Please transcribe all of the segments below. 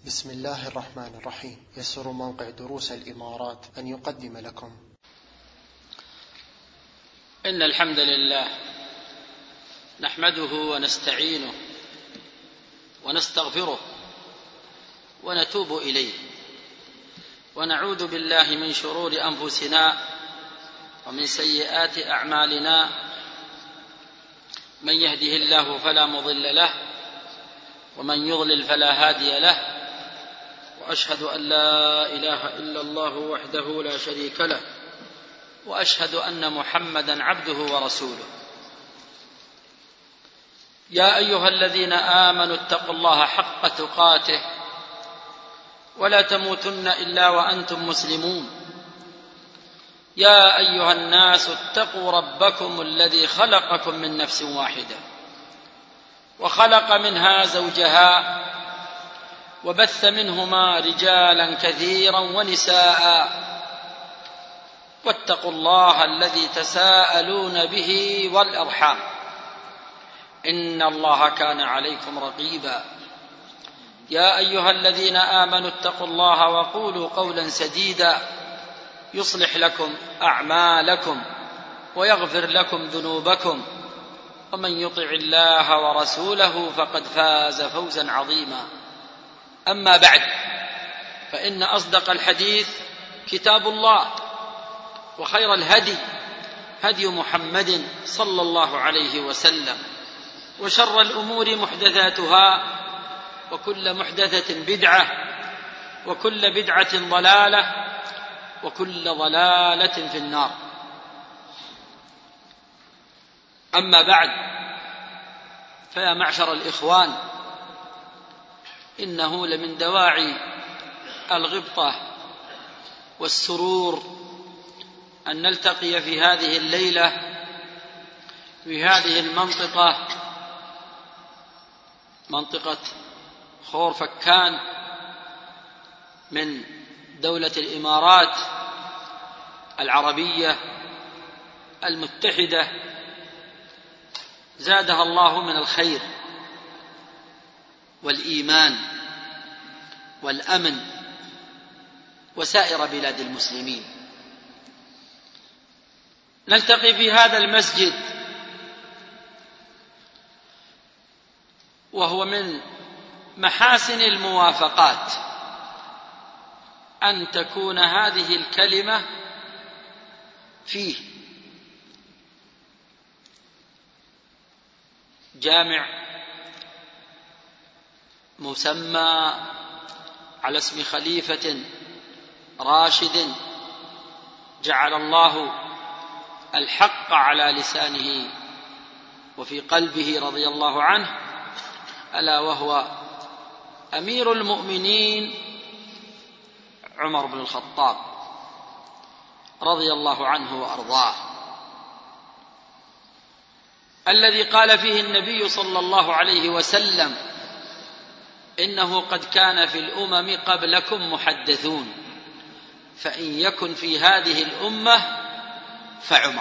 بسم الله الرحمن الرحيم. يسر موقع دروس الإمارات أن يقدم لكم إن الحمد لله نحمده ونستعينه ونستغفره ونتوب إليه، ونعوذ بالله من شرور أنفسنا ومن سيئات أعمالنا. من يهده الله فلا مضل له ومن يضلل فلا هادي له، وأشهد أن لا إله إلا الله وحده لا شريك له، وأشهد أن محمدا عبده ورسوله. يا أيها الذين آمنوا اتقوا الله حق تقاته ولا تموتن إلا وأنتم مسلمون. يا أيها الناس اتقوا ربكم الذي خلقكم من نفس واحدة وخلق منها زوجها وبث منهما رجالا كثيرا ونساء، واتقوا الله الذي تساءلون به والأرحام إن الله كان عليكم رقيبا. يا أيها الذين آمنوا اتقوا الله وقولوا قولا سديدا يصلح لكم أعمالكم ويغفر لكم ذنوبكم، ومن يطع الله ورسوله فقد فاز فوزا عظيما. أما بعد، فإن أصدق الحديث كتاب الله، وخير الهدي هدي محمد صلى الله عليه وسلم، وشر الأمور محدثاتها، وكل محدثة بدعة، وكل بدعة ضلالة، وكل ضلالة في النار. أما بعد، فيا معشر الإخوان، إنه لمن دواعي الغبطة والسرور أن نلتقي في هذه الليلة في هذه المنطقة، منطقة خور فكان من دولة الإمارات العربية المتحدة، زادها الله من الخير والإيمان والأمن، وسائر بلاد المسلمين. نلتقي في هذا المسجد، وهو من محاسن الموافقات أن تكون هذه الكلمة فيه جامع مسمى على اسم خليفة راشد جعل الله الحق على لسانه وفي قلبه رضي الله عنه، ألا وهو أمير المؤمنين عمر بن الخطاب رضي الله عنه وأرضاه، الذي قال فيه النبي صلى الله عليه وسلم: إنه قد كان في الأمم قبلكم محدثون، فإن يكن في هذه الأمة فعمر.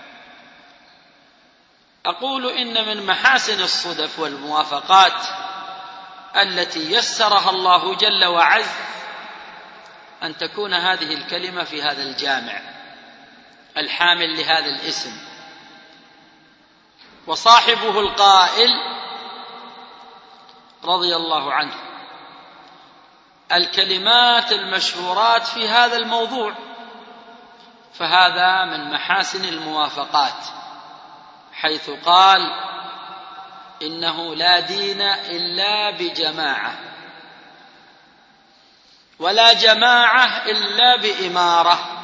أقول إن من محاسن الصدف والموافقات التي يسرها الله جل وعز أن تكون هذه الكلمة في هذا الجامع الحامل لهذا الاسم، وصاحبه القائل رضي الله عنه الكلمات المشهورات في هذا الموضوع، فهذا من محاسن الموافقات، حيث قال: إنه لا دين إلا بجماعة، ولا جماعة إلا بإمارة،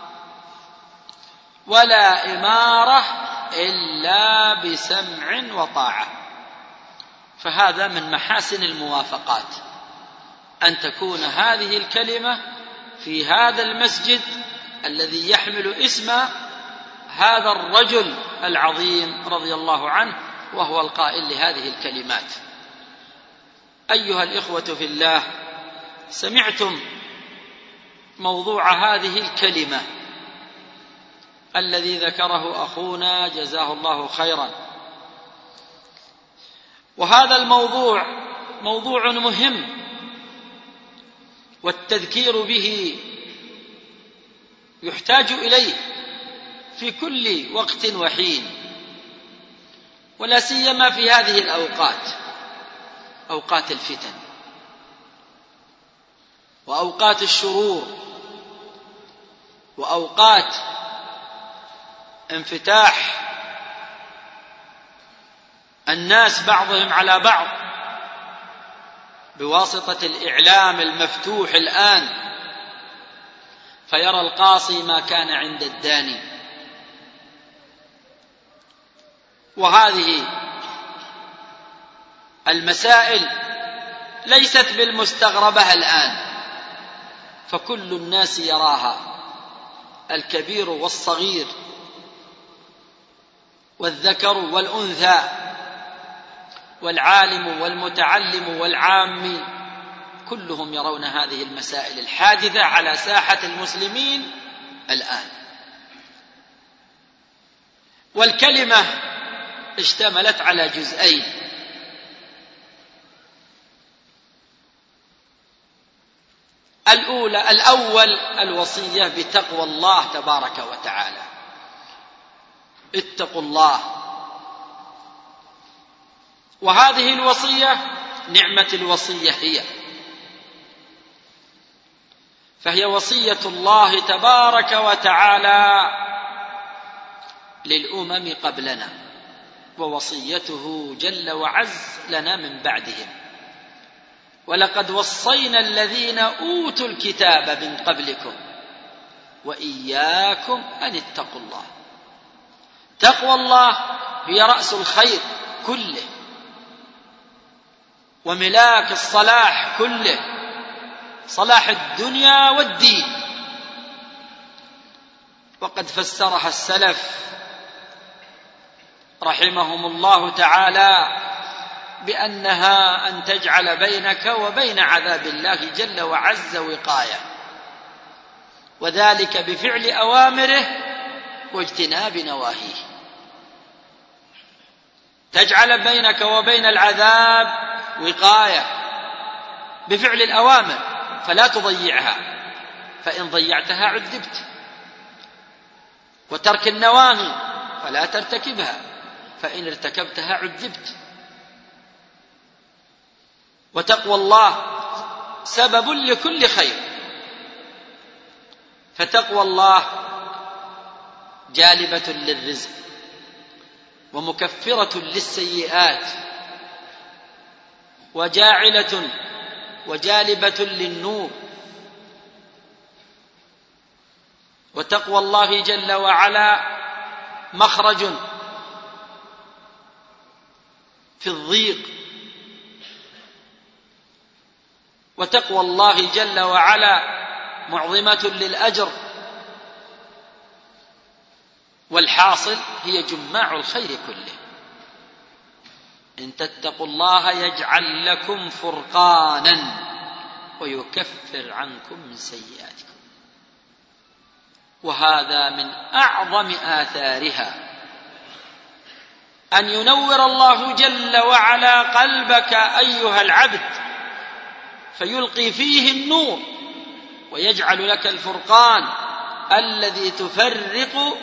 ولا إمارة إلا بسمع وطاعة. فهذا من محاسن الموافقات أن تكون هذه الكلمة في هذا المسجد الذي يحمل اسم هذا الرجل العظيم رضي الله عنه، وهو القائل لهذه الكلمات. أيها الإخوة في الله، سمعتم موضوع هذه الكلمة الذي ذكره أخونا جزاه الله خيرا، وهذا الموضوع موضوع مهم والتذكير به يحتاج إليه في كل وقت وحين، ولا سيما في هذه الأوقات، أوقات الفتن وأوقات الشرور وأوقات انفتاح الناس بعضهم على بعض بواسطة الإعلام المفتوح الآن، فيرى القاصي ما كان عند الداني. وهذه المسائل ليست بالمستغربة الآن، فكل الناس يراها، الكبير والصغير والذكر والأنثى والعالم والمتعلم والعامي، كلهم يرون هذه المسائل الحادثة على ساحة المسلمين الآن. والكلمة اشتملت على جزئين: الأول الوصية بتقوى الله تبارك وتعالى، اتقوا الله. وهذه الوصية نعمة الوصية فهي وصية الله تبارك وتعالى للأمم قبلنا، ووصيته جل وعز لنا من بعدهم. ولقد وصينا الذين أوتوا الكتاب من قبلكم وإياكم أن اتقوا الله. تقوى الله هي رأس الخير كله وملاك الصلاح كله، صلاح الدنيا والدين. وقد فسرها السلف رحمهم الله تعالى بأنها أن تجعل بينك وبين عذاب الله جل وعز وقاية، وذلك بفعل أوامره واجتناب نواهيه. تجعل بينك وبين العذاب وقاية بفعل الأوامر فلا تضيعها، فإن ضيعتها عذبت، وترك النواهي فلا ترتكبها، فإن ارتكبتها عذبت. وتقوى الله سبب لكل خير، فتقوى الله جالبة للرزق ومكفرة للسيئات وجاعلة وجالبة للنور. وتقوى الله جل وعلا مخرج في الضيق، وتقوى الله جل وعلا معظمة للأجر. والحاصل هي جماع الخير كله. إن تتقوا الله يجعل لكم فرقانا ويكفر عنكم من سيئاتكم. وهذا من أعظم آثارها أن ينور الله جل وعلا قلبك أيها العبد، فيلقي فيه النور ويجعل لك الفرقان الذي تفرق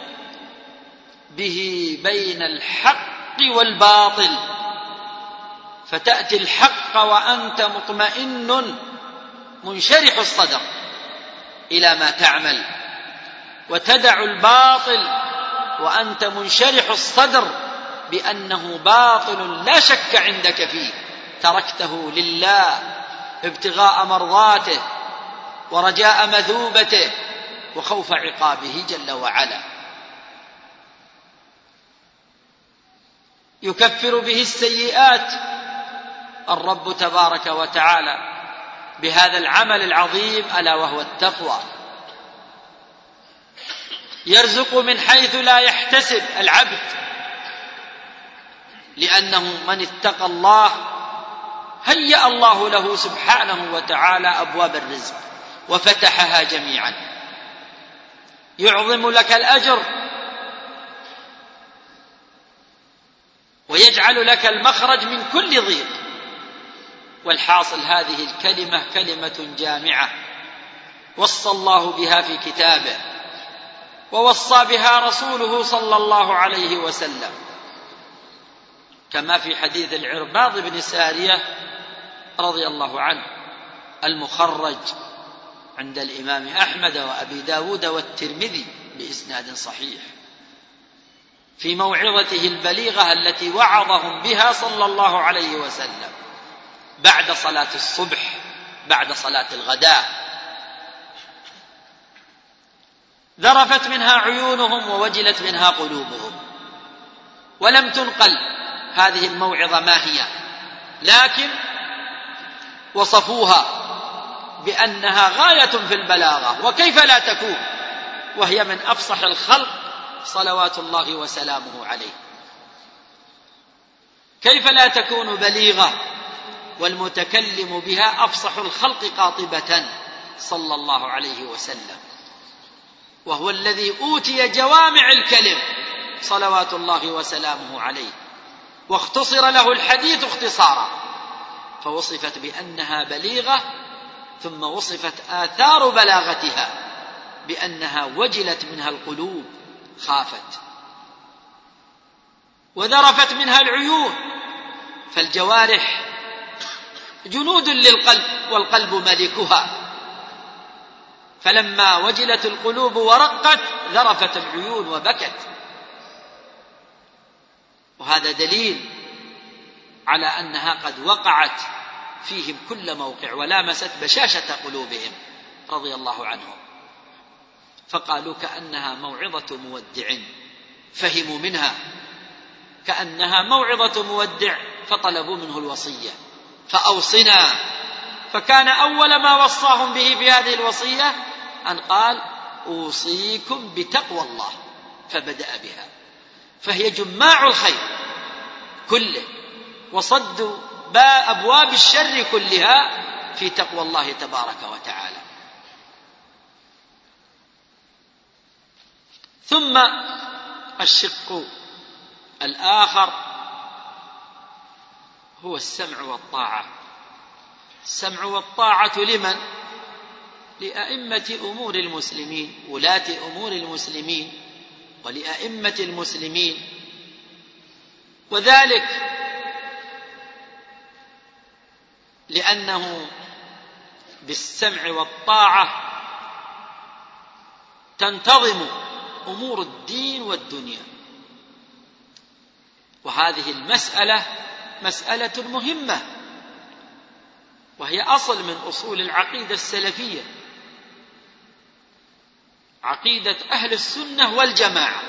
به بين الحق والباطل، فتأتي الحق وأنت مطمئن منشرح الصدر إلى ما تعمل، وتدع الباطل وأنت منشرح الصدر بأنه باطل لا شك عندك فيه، تركته لله ابتغاء مرضاته ورجاء مثوبته وخوف عقابه جل وعلا. يكفر به السيئات الرب تبارك وتعالى بهذا العمل العظيم ألا وهو التقوى. يرزق من حيث لا يحتسب العبد، لأنه من اتقى الله هيأ الله له سبحانه وتعالى أبواب الرزق وفتحها جميعا، يعظم لك الأجر ويجعل لك المخرج من كل ضيق. والحاصل هذه الكلمة كلمة جامعة وصى الله بها في كتابه، ووصى بها رسوله صلى الله عليه وسلم، كما في حديث العرباض بن سارية رضي الله عنه المخرج عند الإمام أحمد وأبي داود والترمذي بإسناد صحيح، في موعظته البليغة التي وعظهم بها صلى الله عليه وسلم بعد صلاة الصبح، بعد صلاة الغداء. ذرفت منها عيونهم ووجلت منها قلوبهم. ولم تنقل هذه الموعظة ما هي، لكن وصفوها بأنها غاية في البلاغة، وكيف لا تكون وهي من أفصح الخلق صلوات الله وسلامه عليه. كيف لا تكون بليغة والمتكلم بها أفصح الخلق قاطبة صلى الله عليه وسلم، وهو الذي أوتي جوامع الكلم صلوات الله وسلامه عليه، واختصر له الحديث اختصارا، فوصفت بأنها بليغة، ثم وصفت آثار بلاغتها بأنها وجلت منها القلوب، خافت. وذرفت منها العيون، فالجوارح جنود للقلب والقلب ملكها، فلما وجلت القلوب ورقت ذرفت العيون وبكت. وهذا دليل على أنها قد وقعت فيهم كل موقع ولامست بشاشة قلوبهم رضي الله عنهم، فقالوا كأنها موعظة مودع، فهموا منها كأنها موعظة مودع فطلبوا منه الوصية، فأوصنا. فكان أول ما وصاهم به بهذه الوصية أن قال أوصيكم بتقوى الله، فبدأ بها، فهي جماع الخير كله وصد أبواب الشر كلها في تقوى الله تبارك وتعالى. ثم الشق الآخر هو السمع والطاعة. السمع والطاعة لمن؟ لأئمة أمور المسلمين، ولاة أمور المسلمين ولأئمة المسلمين، وذلك لأنه بالسمع والطاعة تنتظم أمور الدين والدنيا. وهذه المسألة مسألة مهمة، وهي أصل من أصول العقيدة السلفية، عقيدة أهل السنة والجماعة.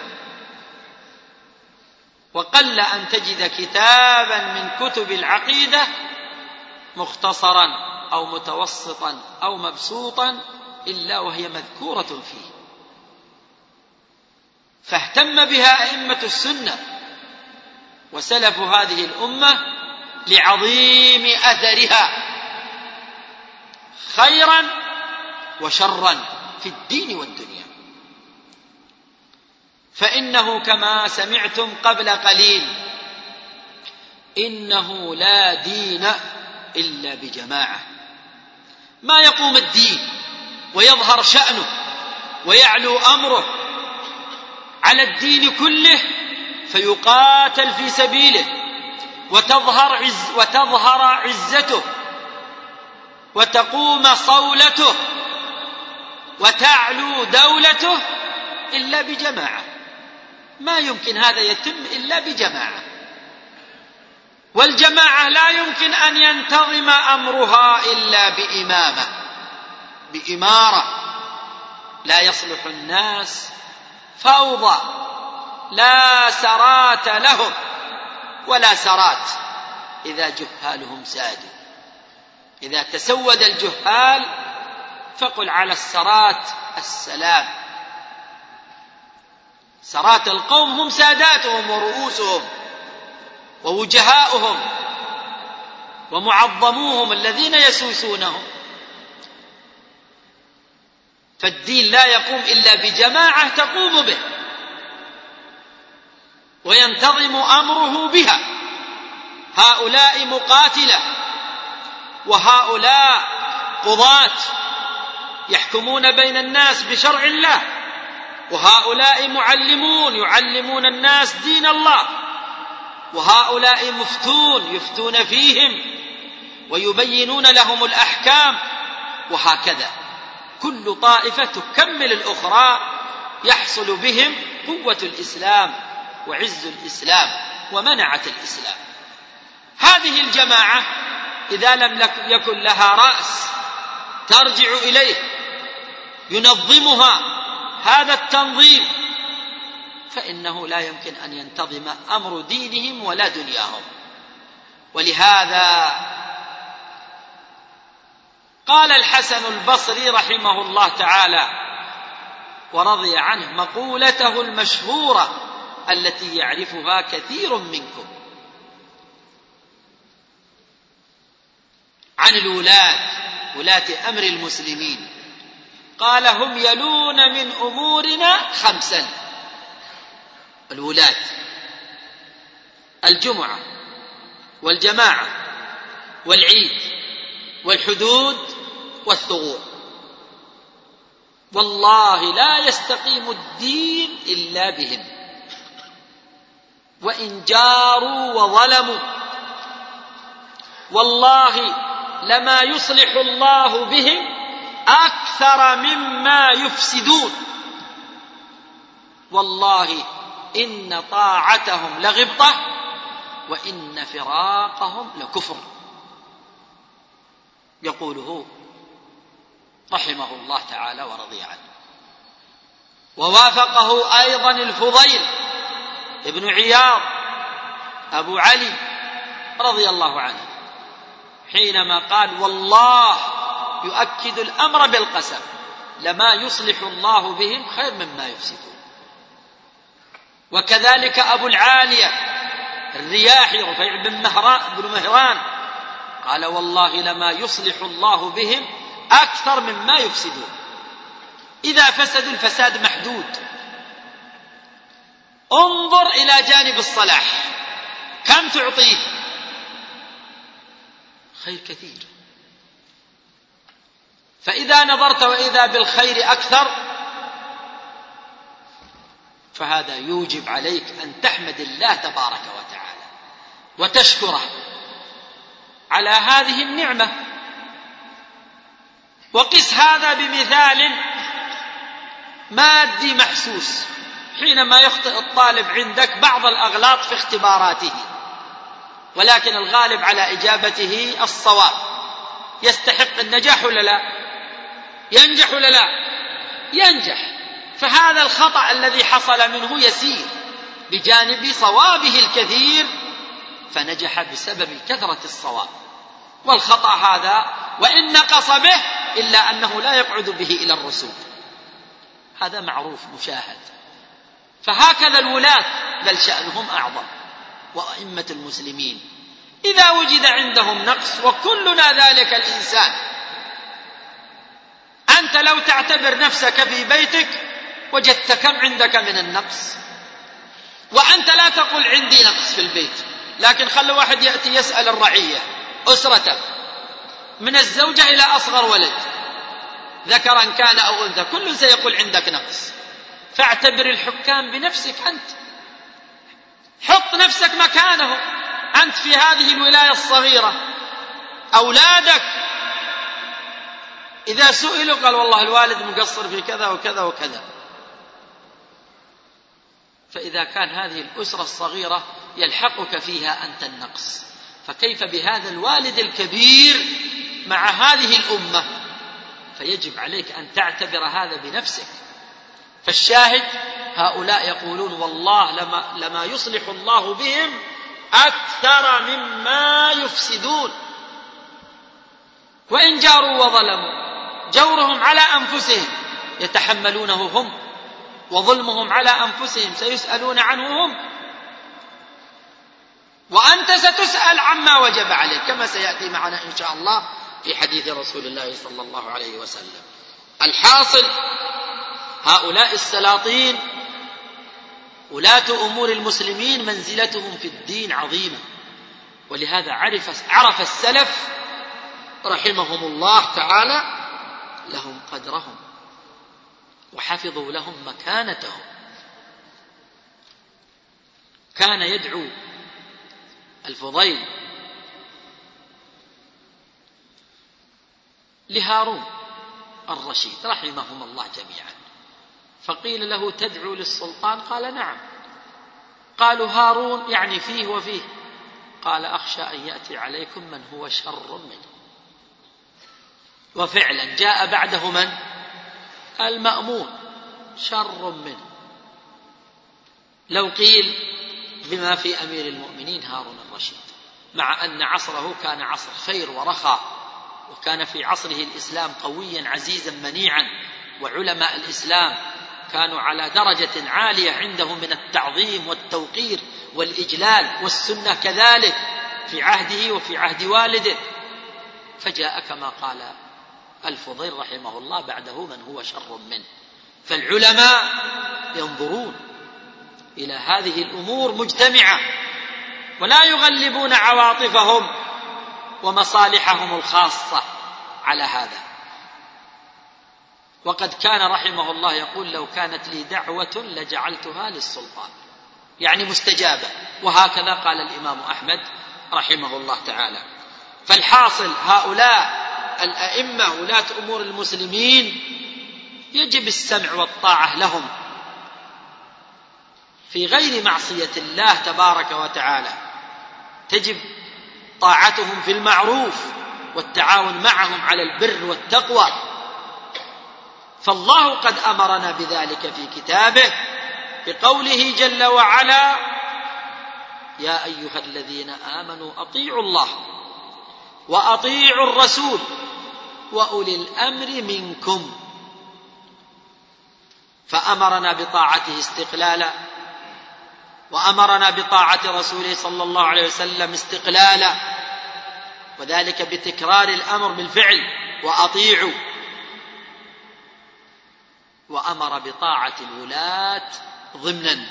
وقل أن تجد كتابا من كتب العقيدة مختصرا أو متوسطا أو مبسوطا إلا وهي مذكورة فيه، فاهتم بها أئمة السنة وسلف هذه الأمة لعظيم أثرها خيرا وشرا في الدين والدنيا. فإنه كما سمعتم قبل قليل إنه لا دين إلا بجماعة. ما يقوم الدين ويظهر شأنه ويعلو أمره على الدين كله فيقاتل في سبيله وتظهر عزته وتقوم صولته وتعلو دولته إلا بجماعة. ما يمكن هذا يتم إلا بجماعة، والجماعة لا يمكن أن ينتظم أمرها إلا بإمارة. لا يصلح الناس فوضى، لا سرات لهم ولا سرات إذا جهالهم سادوا. إذا تسود الجهال فقل على السرات السلام. سرات القوم هم ساداتهم ورؤوسهم ووجهاؤهم ومعظموهم الذين يسوسونهم. فالدين لا يقوم إلا بجماعة تقوم به وينتظم أمره بها. هؤلاء مقاتلة وهؤلاء قضاة يحكمون بين الناس بشرع الله، وهؤلاء معلمون يعلمون الناس دين الله، وهؤلاء مفتون يفتون فيهم ويبينون لهم الأحكام، وهكذا كل طائفة تكمل الأخرى، يحصل بهم قوة الإسلام وعز الإسلام ومنعة الإسلام. هذه الجماعة إذا لم يكن لها رأس ترجع إليه ينظمها هذا التنظيم، فإنه لا يمكن أن ينتظم أمر دينهم ولا دنياهم. ولهذا قال الحسن البصري رحمه الله تعالى ورضي عنه مقولته المشهورة التي يعرفها كثير منكم عن ولاة أمر المسلمين، قال: هم يلون من أمورنا 5: الولاة، الجمعة، والجماعة، والعيد، والحدود، والثغور. والله لا يستقيم الدين إلا بهم، وإن جاروا وظلموا. والله لما يصلح الله بهم أكثر مما يفسدون. والله إن طاعتهم لغبطة، وإن فراقهم لكفر. يقوله رحمه الله تعالى ورضي عنه. ووافقه أيضا الفضيل ابن عياض أبو علي رضي الله عنه حينما قال: والله يؤكد الأمر بالقسم لما يصلح الله بهم خير مما يفسدون. وكذلك أبو العالية الرياحي رفيع بن مهران قال: والله لما يصلح الله بهم أكثر مما يفسدون. إذا فسدوا الفساد محدود. انظر إلى جانب الصلاح كم تعطيه؟ خير كثير. فإذا نظرت وإذا بالخير أكثر فهذا يوجب عليك أن تحمد الله تبارك وتعالى وتشكره على هذه النعمة. وقس هذا بمثال مادي محسوس. حينما يخطئ الطالب عندك بعض الأغلاط في اختباراته، ولكن الغالب على إجابته الصواب، يستحق النجاح ولا لا؟ ينجح ولا لا؟ ينجح. فهذا الخطأ الذي حصل منه يسير بجانب صوابه الكثير، فنجح بسبب كثرة الصواب. والخطأ هذا وإن نقص به إلا أنه لا يقعد به إلى الرسول، هذا معروف مشاهد. فهكذا الولاة بل شأنهم أعظم، وأئمة المسلمين إذا وجد عندهم نقص، وكلنا ذلك الإنسان. أنت لو تعتبر نفسك في بيتك وجدت كم عندك من النقص، وأنت لا تقول عندي نقص في البيت، لكن خلوا واحد يأتي يسأل الرعية أسرته من الزوجة إلى أصغر ولد ذكرا كان أو أنثى، كل سيقول عندك نقص. فاعتبر الحكام بنفسك أنت، حط نفسك مكانه أنت في هذه الولاية الصغيرة. أولادك إذا سئلوا قال والله الوالد مقصر في كذا وكذا وكذا. فإذا كان هذه الأسرة الصغيرة يلحقك فيها أنت النقص، فكيف بهذا الوالد الكبير مع هذه الأمة؟ فيجب عليك أن تعتبر هذا بنفسك. فالشاهد هؤلاء يقولون: والله لما يصلح الله بهم أكثر مما يفسدون. وإن جاروا وظلموا، جورهم على أنفسهم يتحملونه هم، وظلمهم على أنفسهم سيسألون عنه هم، وأنت ستسأل عما وجب عليك، كما سيأتي معنا إن شاء الله في حديث رسول الله صلى الله عليه وسلم. الحاصل هؤلاء السلاطين ولاة أمور المسلمين منزلتهم في الدين عظيمة. ولهذا عرف السلف رحمهم الله تعالى لهم قدرهم وحفظوا لهم مكانتهم. كان يدعو الفضيل لهارون الرشيد رحمهم الله جميعا، فقيل له: تدعو للسلطان؟ قال: نعم. قالوا: هارون يعني فيه وفيه؟ قال: أخشى أن يأتي عليكم من هو شر منه. وفعلا جاء بعده من؟ المأمون، شر منه. لو قيل بما في أمير المؤمنين هارون الرشيد، مع أن عصره كان عصر خير ورخاء، وكان في عصره الإسلام قويا عزيزا منيعا، وعلماء الإسلام كانوا على درجة عالية عندهم من التعظيم والتوقير والإجلال، والسنة كذلك في عهده وفي عهد والده. فجاء كما قال الفضيل رحمه الله بعده من هو شر منه. فالعلماء ينظرون إلى هذه الأمور مجتمعة، ولا يغلبون عواطفهم ومصالحهم الخاصة على هذا. وقد كان رحمه الله يقول: لو كانت لي دعوة لجعلتها للسلطان، يعني مستجابة. وهكذا قال الإمام أحمد رحمه الله تعالى. فالحاصل هؤلاء الأئمة ولاة أمور المسلمين يجب السمع والطاعة لهم في غير معصية الله تبارك وتعالى، تجب طاعتهم في المعروف والتعاون معهم على البر والتقوى. فالله قد أمرنا بذلك في كتابه بقوله جل وعلا: يا أيها الذين آمنوا أطيعوا الله وأطيعوا الرسول وأولي الأمر منكم. فأمرنا بطاعته استقلالا، وأمرنا بطاعة رسوله صلى الله عليه وسلم استقلالا، وذلك بتكرار الأمر بالفعل: وأطيعوا. وأمر بطاعة الولاة ضمنا،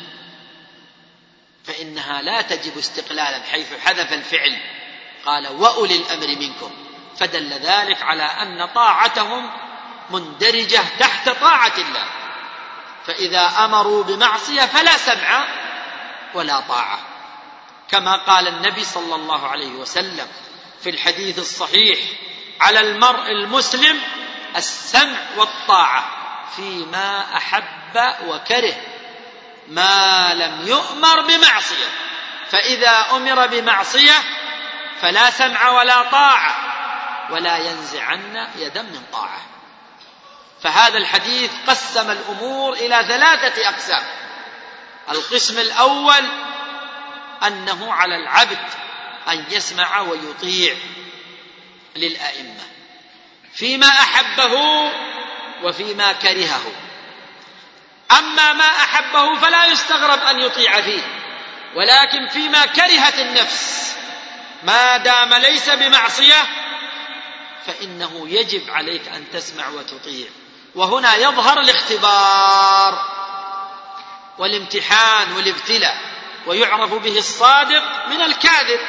فإنها لا تجب استقلالا، حيث حذف الفعل قال: وأولي الأمر منكم، فدل ذلك على أن طاعتهم مندرجة تحت طاعة الله. فإذا أمروا بمعصية فلا سمع ولا طاعة، كما قال النبي صلى الله عليه وسلم في الحديث الصحيح: على المرء المسلم السمع والطاعة فيما أحب وكره، ما لم يؤمر بمعصية. فإذا أمر بمعصية فلا سمع ولا طاعة، ولا ينزعن يدا من طاعة. فهذا الحديث قسم الأمور إلى 3 أقسام. القسم الأول أنه على العبد أن يسمع ويطيع للأئمة فيما أحبه وفيما كرهه. أما ما أحبه فلا يستغرب أن يطيع فيه، ولكن فيما كرهت النفس ما دام ليس بمعصية فإنه يجب عليك أن تسمع وتطيع. وهنا يظهر الاختبار والامتحان والابتلاء، ويعرف به الصادق من الكاذب.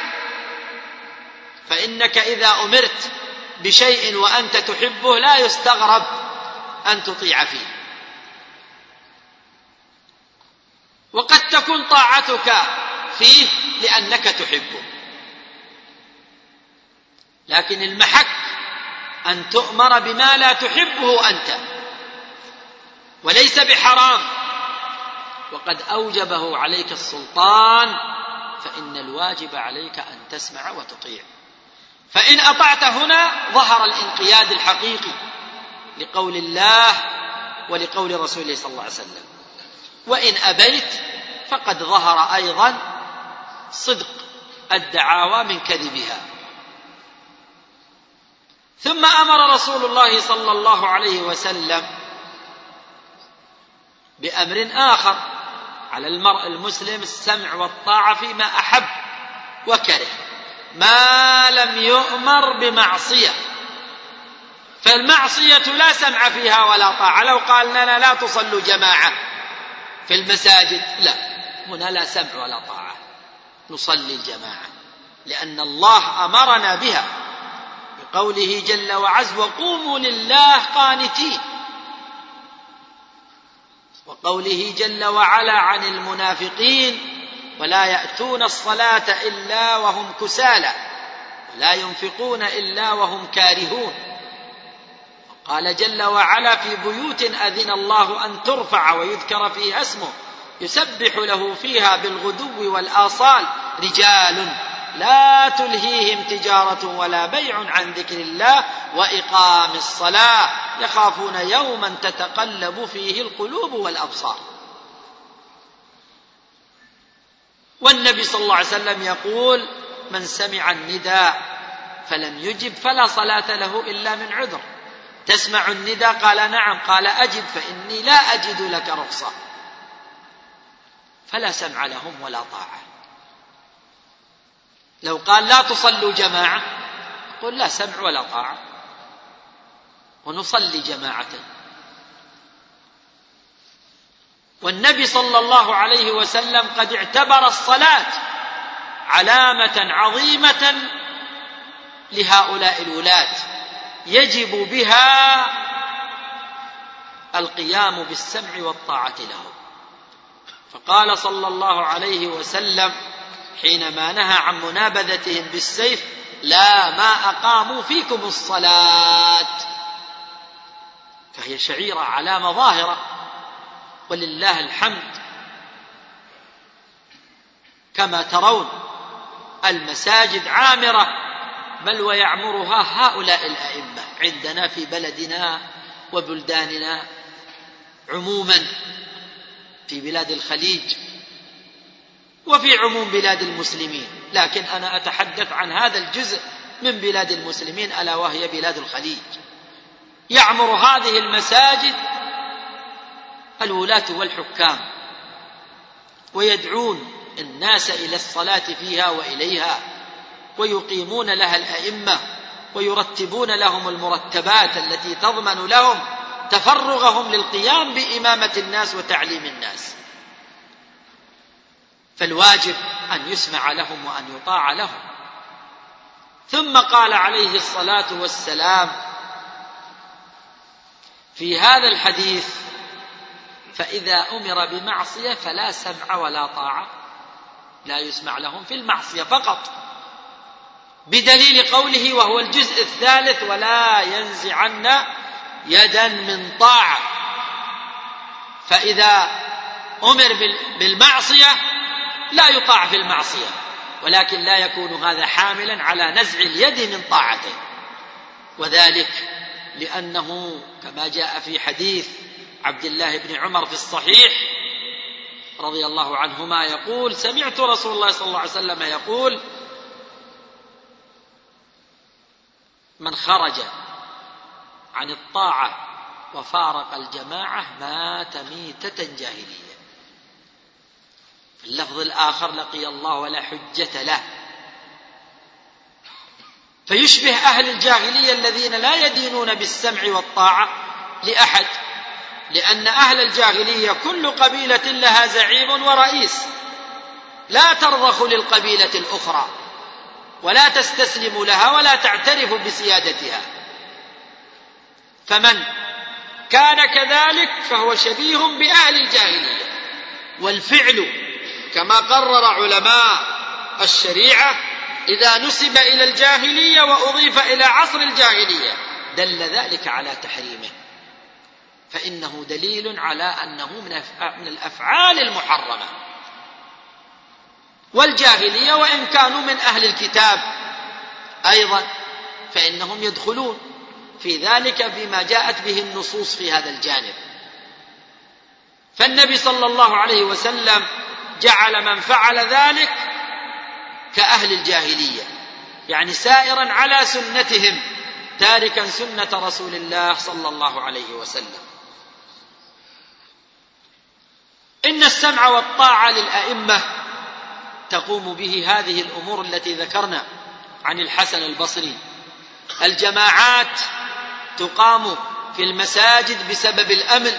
فإنك إذا أمرت بشيء وأنت تحبه لا يستغرب أن تطيع فيه، وقد تكون طاعتك فيه لأنك تحبه. لكن المحك أن تؤمر بما لا تحبه أنت، وليس بحرام، وقد أوجبه عليك السلطان، فإن الواجب عليك أن تسمع وتطيع. فإن أطعت هنا ظهر الانقياد الحقيقي لقول الله ولقول رسوله صلى الله عليه وسلم، وإن أبيت فقد ظهر أيضا صدق الدعاوى من كذبها. ثم أمر رسول الله صلى الله عليه وسلم بأمر آخر: على المرء المسلم السمع والطاعة فيما أحب وكره، ما لم يؤمر بمعصية. فالمعصية لا سمع فيها ولا طاعة. لو قال لنا لا تصلوا جماعة في المساجد، لا، هنا لا سمع ولا طاعة، نصلي الجماعة، لأن الله أمرنا بها لقوله جل وعز وقوموا لله قانتين، وقوله جل وعلا عن المنافقين ولا يأتون الصلاة إلا وهم كسالى ولا ينفقون إلا وهم كارهون. قال جل وعلا في بيوت أذن الله أن ترفع ويذكر فيها اسمه يسبح له فيها بالغدو والآصال رجال لا تلهيهم تجارة ولا بيع عن ذكر الله وإقام الصلاة يخافون يوما تتقلب فيه القلوب والأبصار. والنبي صلى الله عليه وسلم يقول من سمع النداء فلم يجب فلا صلاة له إلا من عذر. تسمع النداء؟ قال نعم. قال أجب فإني لا أجد لك رخصة. فلا سمع لهم ولا طاعة. لو قال لا تصلوا جماعة قل لا سمع ولا طاعة ونصلي جماعة. والنبي صلى الله عليه وسلم قد اعتبر الصلاة علامة عظيمة لهؤلاء الولاة يجب بها القيام بالسمع والطاعة لهم. فقال صلى الله عليه وسلم حينما نهى عن منابذتهم بالسيف لا ما أقاموا فيكم الصلاة، فهي شعيرة علامة ظاهرة ولله الحمد. كما ترون المساجد عامرة بل ويعمرها هؤلاء الأئمة عندنا في بلدنا وبلداننا عموما في بلاد الخليج وفي عموم بلاد المسلمين، لكن أنا أتحدث عن هذا الجزء من بلاد المسلمين ألا وهي بلاد الخليج. يعمر هذه المساجد الولاة والحكام ويدعون الناس إلى الصلاة فيها وإليها ويقيمون لها الأئمة ويرتبون لهم المرتبات التي تضمن لهم تفرغهم للقيام بإمامة الناس وتعليم الناس. فالواجب أن يسمع لهم وأن يطاع لهم. ثم قال عليه الصلاة والسلام في هذا الحديث فإذا أمر بمعصية فلا سمع ولا طاعة، لا يسمع لهم في المعصية فقط، بدليل قوله وهو الجزء الثالث ولا ينزعن يدا من طاعة. فإذا أمر بالمعصية لا يطاع في المعصية، ولكن لا يكون هذا حاملا على نزع اليد من طاعته، وذلك لأنه كما جاء في حديث عبد الله بن عمر في الصحيح رضي الله عنهما يقول سمعت رسول الله صلى الله عليه وسلم يقول من خرج عن الطاعة وفارق الجماعة مات ميتة جاهلية. في اللفظ الآخر لقي الله ولا حجة له. فيشبه أهل الجاهلية الذين لا يدينون بالسمع والطاعة لأحد، لأن أهل الجاهلية كل قبيلة لها زعيم ورئيس لا ترضخ للقبيلة الأخرى ولا تستسلم لها ولا تعترف بسيادتها. فمن كان كذلك فهو شبيه بأهل الجاهلية. والفعل كما قرر علماء الشريعة إذا نسب إلى الجاهلية وأضيف إلى عصر الجاهلية دل ذلك على تحريمه، فإنه دليل على أنه من الأفعال المحرمة. والجاهلية وإن كانوا من أهل الكتاب أيضا فإنهم يدخلون في ذلك بما جاءت به النصوص في هذا الجانب. فالنبي صلى الله عليه وسلم جعل من فعل ذلك كأهل الجاهلية، يعني سائرا على سنتهم تاركا سنة رسول الله صلى الله عليه وسلم. إن السمع والطاعة للأئمة تقوم به هذه الأمور التي ذكرنا عن الحسن البصري. الجماعات تقام في المساجد بسبب الأمن،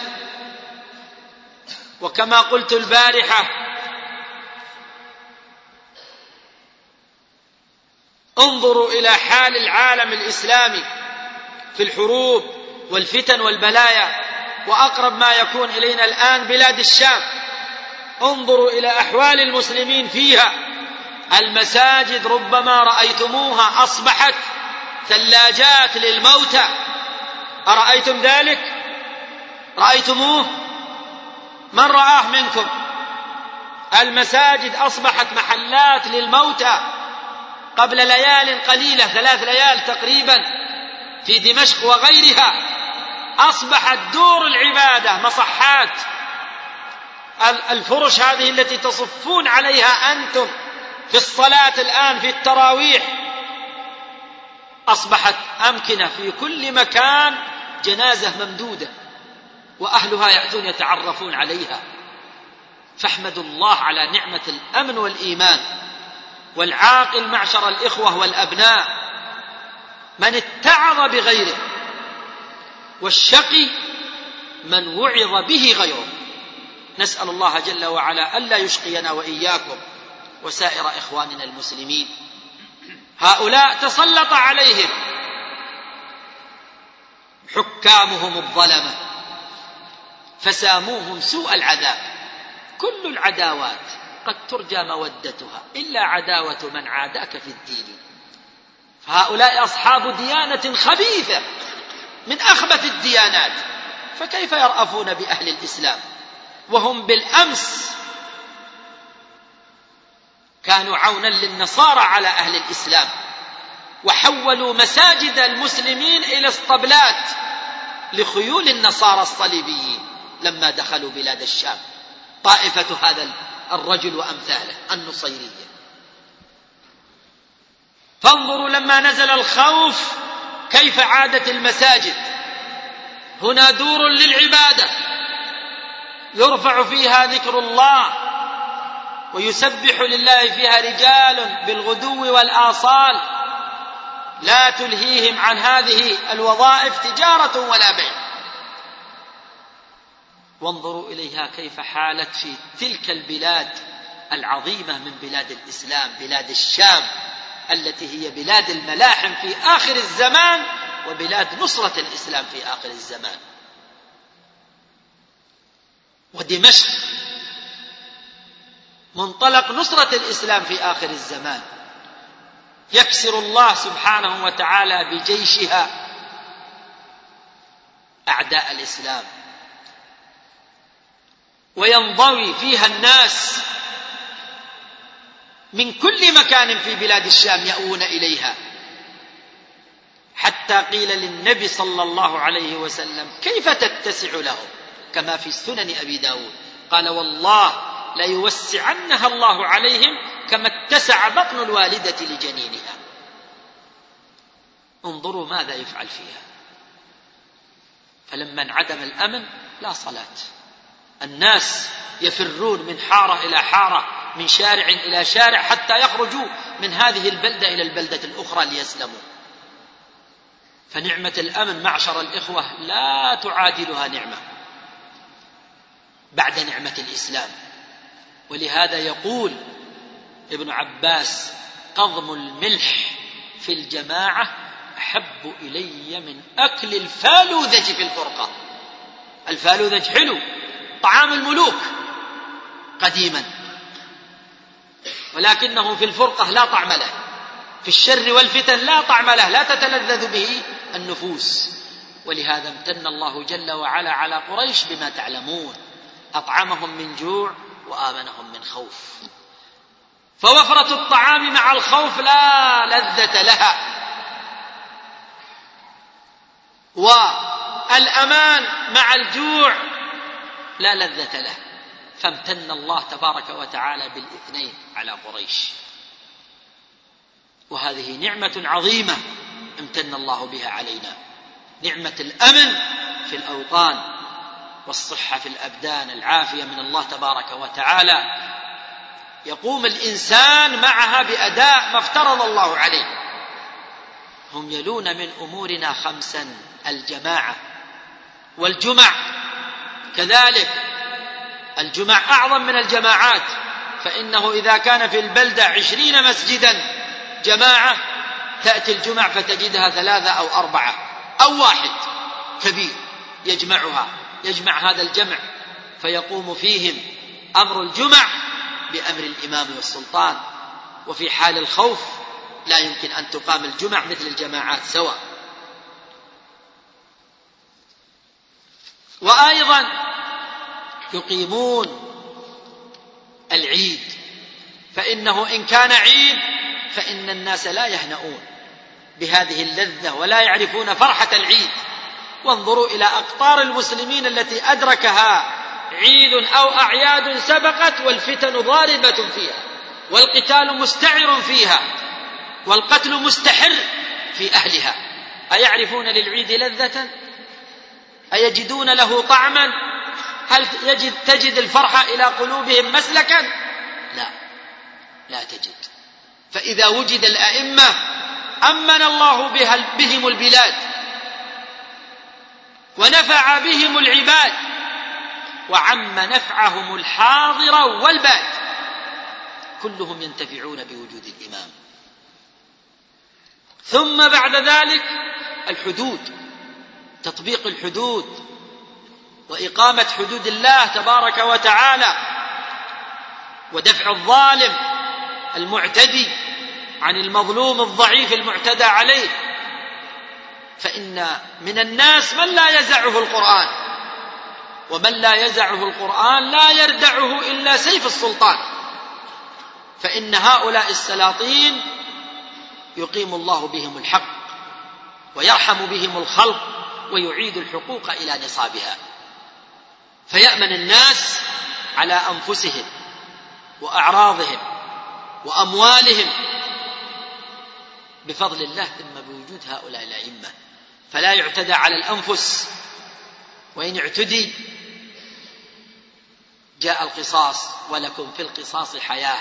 وكما قلت البارحة انظروا إلى حال العالم الإسلامي في الحروب والفتن والبلايا، وأقرب ما يكون إلينا الآن بلاد الشام. انظروا إلى أحوال المسلمين فيها. المساجد ربما رأيتموها أصبحت ثلاجات للموتى. أرأيتم ذلك؟ رأيتموه؟ من رآه منكم؟ المساجد أصبحت محلات للموتى. قبل ليال قليلة، 3 ليال تقريبا، في دمشق وغيرها أصبحت دور العبادة مصحات. الفرش هذه التي تصفون عليها أنتم في الصلاة الآن في التراويح أصبحت أمكنة في كل مكان، جنازة ممدودة وأهلها يأتون يتعرفون عليها. فاحمدوا الله على نعمة الأمن والإيمان. والعاقل معشر الإخوة والأبناء من اتعظ بغيره، والشقي من وعظ به غيره. نسأل الله جل وعلا ألا يشقينا وإياكم وسائر إخواننا المسلمين. هؤلاء تسلط عليهم حكامهم الظلمة فساموهم سوء العذاب. كل العداوات قد ترجى مودتها إلا عداوة من عاداك في الدين. فهؤلاء أصحاب ديانة خبيثة من أخبث الديانات، فكيف يرأفون بأهل الإسلام وهم بالأمس كانوا عونا للنصارى على أهل الإسلام، وحولوا مساجد المسلمين إلى اسطبلات لخيول النصارى الصليبيين لما دخلوا بلاد الشام، طائفة هذا الرجل وأمثاله النصيرية. فانظروا لما نزل الخوف كيف عادت المساجد. هنا دور للعبادة يرفع فيها ذكر الله ويسبح لله فيها رجال بالغدو والآصال لا تلهيهم عن هذه الوظائف تجارة ولا بيع. وانظروا إليها كيف حالت في تلك البلاد العظيمة من بلاد الإسلام، بلاد الشام التي هي بلاد الملاحم في آخر الزمان وبلاد نصرة الإسلام في آخر الزمان. ودمشق منطلق نصرة الإسلام في آخر الزمان. يكسر الله سبحانه وتعالى بجيشها أعداء الإسلام، وينضوي فيها الناس من كل مكان في بلاد الشام يأوون إليها، حتى قيل للنبي صلى الله عليه وسلم كيف تتسع لهم، كما في سنن أبي داود قال والله ليوسعنها الله عليهم كما اتسع بطن الوالدة لجنينها. انظروا ماذا يفعل فيها. فلما انعدم الأمن لا صلاة، الناس يفرون من حارة إلى حارة، من شارع إلى شارع، حتى يخرجوا من هذه البلدة إلى البلدة الأخرى ليسلموا. فنعمة الأمن معشر الإخوة لا تعادلها نعمة بعد نعمة الإسلام. ولهذا يقول ابن عباس قضم الملح في الجماعة أحب إلي من أكل الفالوذج في الفرقة. الفالوذج حلو، طعام الملوك قديما، ولكنه في الفرقة لا طعم له، في الشر والفتن لا طعم له، لا تتلذذ به النفوس. ولهذا امتن الله جل وعلا على قريش بما تعلمون، أطعمهم من جوع وآمنهم من خوف. فوفرة الطعام مع الخوف لا لذة لها، والأمان مع الجوع لا لذة له. فامتن الله تبارك وتعالى بالاثنين على قريش، وهذه نعمة عظيمة امتن الله بها علينا، نعمة الأمن في الأوطان والصحة في الأبدان، العافية من الله تبارك وتعالى. يقوم الإنسان معها بأداء ما افترض الله عليه. هم يلون من أمورنا 5: الجماعة والجمع، كذلك الجمع أعظم من الجماعات، فإنه إذا كان في البلدة 20 مسجدا جماعة تأتي الجمع فتجدها 3 أو 4 أو 1 كبير يجمع هذا الجمع فيقوم فيهم أمر الجمع بأمر الإمام والسلطان. وفي حال الخوف لا يمكن أن تقام الجمع مثل الجماعات سواء. وأيضا يقيمون العيد، فإنه إن كان عيد فإن الناس لا يهنؤون بهذه اللذة ولا يعرفون فرحة العيد. وانظروا إلى أقطار المسلمين التي أدركها عيد أو أعياد سبقت والفتن ضاربة فيها والقتال مستعر فيها والقتل مستحر في أهلها. أيعرفون للعيد لذة؟ أيجدون له طعما؟ هل تجد الفرحة إلى قلوبهم مسلكا؟ لا تجد. فإذا وجد الأئمة أمن الله بهم البلاد ونفع بهم العباد وعم نفعهم الحاضر والباد، كلهم ينتفعون بوجود الإمام. ثم بعد ذلك الحدود، تطبيق الحدود وإقامة حدود الله تبارك وتعالى ودفع الظالم المعتدي عن المظلوم الضعيف المعتدى عليه. فإن من الناس من لا يزعه القرآن، ومن لا يزعه القرآن لا يردعه إلا سيف السلطان. فإن هؤلاء السلاطين يقيم الله بهم الحق ويرحم بهم الخلق ويعيد الحقوق إلى نصابها، فيأمن الناس على أنفسهم وأعراضهم وأموالهم بفضل الله ثم بوجود هؤلاء الأئمة. فلا يعتدى على الأنفس، وإن اعتدي جاء القصاص ولكم في القصاص حياة.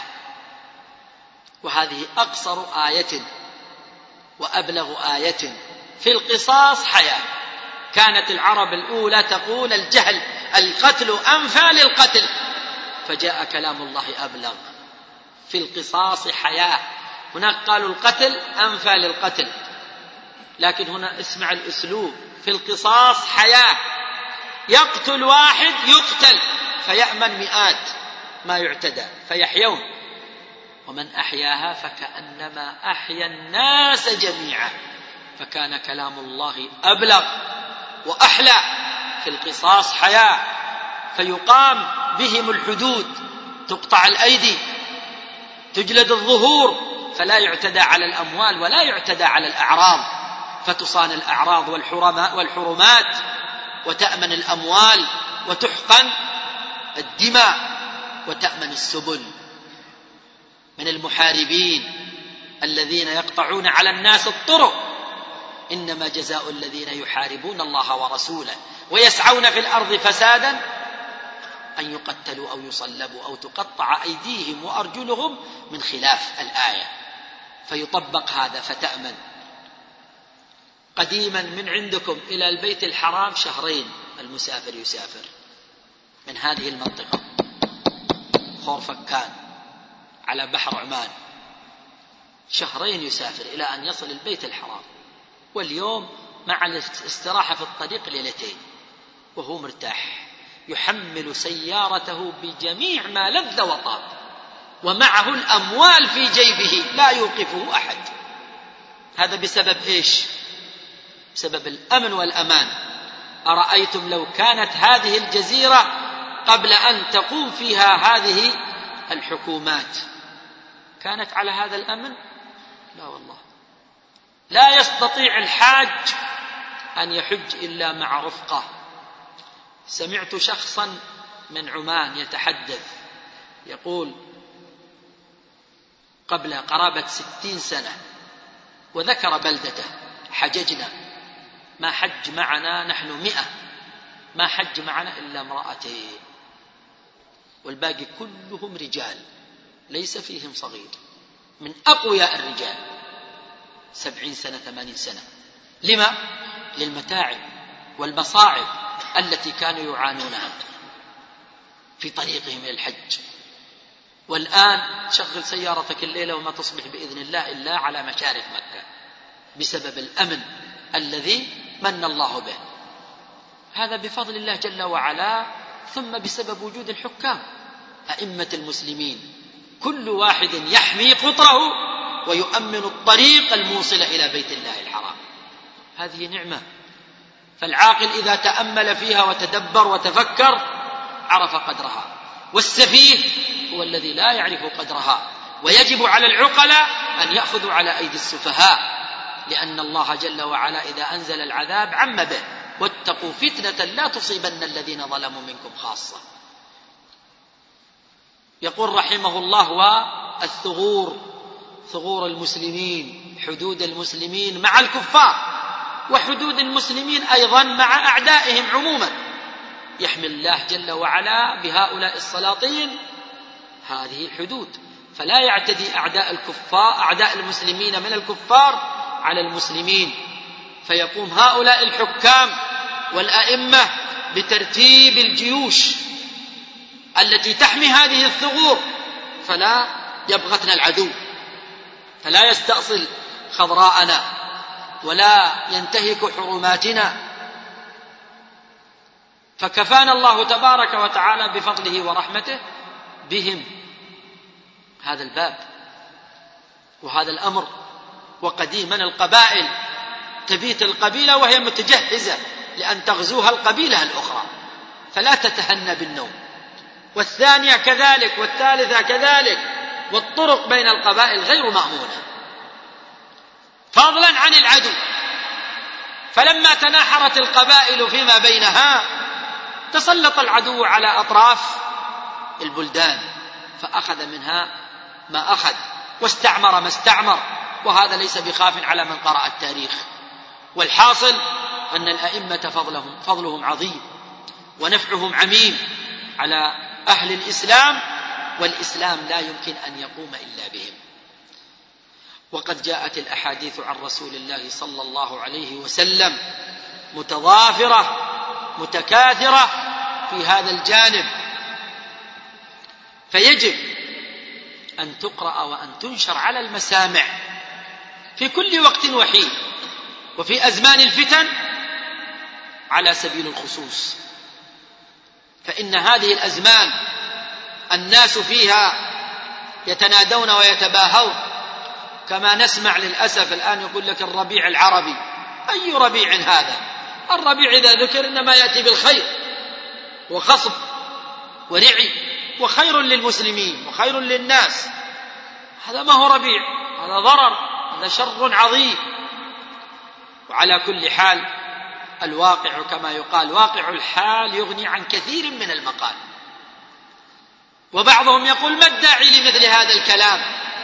وهذه أقصر آية وأبلغ آية، في القصاص حياة. كانت العرب الأولى تقول الجهل القتل أنفى للقتل، فجاء كلام الله أبلغ، في القصاص حياة. هناك قالوا القتل أنفى للقتل، لكن هنا اسمع الأسلوب، في القصاص حياة. يقتل واحد يقتل فيأمن مئات ما يعتدى فيحيون، ومن أحياها فكأنما أحيا الناس جميعا. فكان كلام الله أبلغ وأحلى، في القصاص حياة، فيقام بهم الحدود، تقطع الأيدي، تجلد الظهور، فلا يعتدى على الأموال ولا يعتدى على الأعراض، فتصان الأعراض والحرمات وتأمن الأموال وتحقن الدماء وتأمن السبل. من المحاربين الذين يقطعون على الناس الطرق إنما جزاء الذين يحاربون الله ورسوله ويسعون في الأرض فسادا أن يقتلوا أو يصلبوا أو تقطع أيديهم وأرجلهم من خلاف الآية. فيطبق هذا فتأمن. قديما من عندكم إلى البيت الحرام 2 المسافر يسافر من هذه المنطقة خورفكان على بحر عمان، 2 يسافر إلى أن يصل البيت الحرام، واليوم مع الاستراحة في الطريق 2 ليلة وهو مرتاح، يحمل سيارته بجميع ما لذ وطاب ومعه الأموال في جيبه لا يوقفه أحد. هذا بسبب إيش؟ بسبب الأمن والأمان. أرأيتم لو كانت هذه الجزيرة قبل أن تقوم فيها هذه الحكومات كانت على هذا الأمن؟ لا والله. لا يستطيع الحاج أن يحج إلا مع رفقة. سمعت شخصا من عمان يتحدث يقول قبل قرابة 60 سنة، وذكر بلدته، حججنا ما حج معنا نحن 100، ما حج معنا إلا 2، والباقي كلهم رجال ليس فيهم صغير، من أقوياء الرجال، 70 سنة 80 سنة. لما؟ للمتاعب والمصاعب التي كانوا يعانونها في طريقهم إلى الحج. والآن شغل سيارتك الليلة وما تصبح بإذن الله إلا على مشارف مكة، بسبب الأمن الذي من الله به. هذا بفضل الله جل وعلا، ثم بسبب وجود الحكام أئمة المسلمين، كل واحد يحمي قطره ويؤمن الطريق الموصل إلى بيت الله الحرام. هذه نعمة، فالعاقل إذا تأمل فيها وتدبر وتفكر عرف قدرها، والسفيه هو الذي لا يعرف قدرها. ويجب على العقلاء أن يأخذوا على أيدي السفهاء، لأن الله جل وعلا إذا أنزل العذاب عم به: واتقوا فتنة لا تصيبن الذين ظلموا منكم خاصة. يقول رحمه الله: والثغور، ثغور المسلمين، حدود المسلمين مع الكفار، وحدود المسلمين أيضا مع أعدائهم عموما. يحمي الله جل وعلا بهؤلاء السلاطين هذه الحدود، فلا يعتدي أعداء المسلمين من الكفار على المسلمين، فيقوم هؤلاء الحكام والأئمة بترتيب الجيوش التي تحمي هذه الثغور، فلا يبغتنا العدو، فلا يستأصل خضراءنا ولا ينتهك حرماتنا. فكفانا الله تبارك وتعالى بفضله ورحمته بهم هذا الباب وهذا الأمر. وقديما القبائل تبيت القبيلة وهي متجهزة لأن تغزوها القبيلة الأخرى، فلا تتهنى بالنوم، والثانية كذلك والثالثة كذلك، والطرق بين القبائل غير مأمونة، فضلا عن العدو. فلما تناحرت القبائل فيما بينها تسلط العدو على أطراف البلدان، فأخذ منها ما أخذ واستعمر ما استعمر، وهذا ليس بخاف على من قرأ التاريخ. والحاصل أن الأئمة فضلهم عظيم ونفعهم عميم على أهل الإسلام، والإسلام لا يمكن أن يقوم إلا بهم. وقد جاءت الأحاديث عن رسول الله صلى الله عليه وسلم متضافرة متكاثرة في هذا الجانب، فيجب أن تقرأ وأن تنشر على المسامع في كل وقت وحين، وفي أزمان الفتن على سبيل الخصوص. فإن هذه الأزمان الناس فيها يتنادون ويتباهون، كما نسمع للأسف الآن يقول لك الربيع العربي. أي ربيع هذا؟ الربيع إذا ذكر إنما يأتي بالخير وخصب ورعي وخير للمسلمين وخير للناس. هذا ما هو ربيع، هذا ضرر، هذا شر عظيم. وعلى كل حال الواقع كما يقال واقع الحال يغني عن كثير من المقال. وبعضهم يقول: ما الداعي لمثل هذا الكلام؟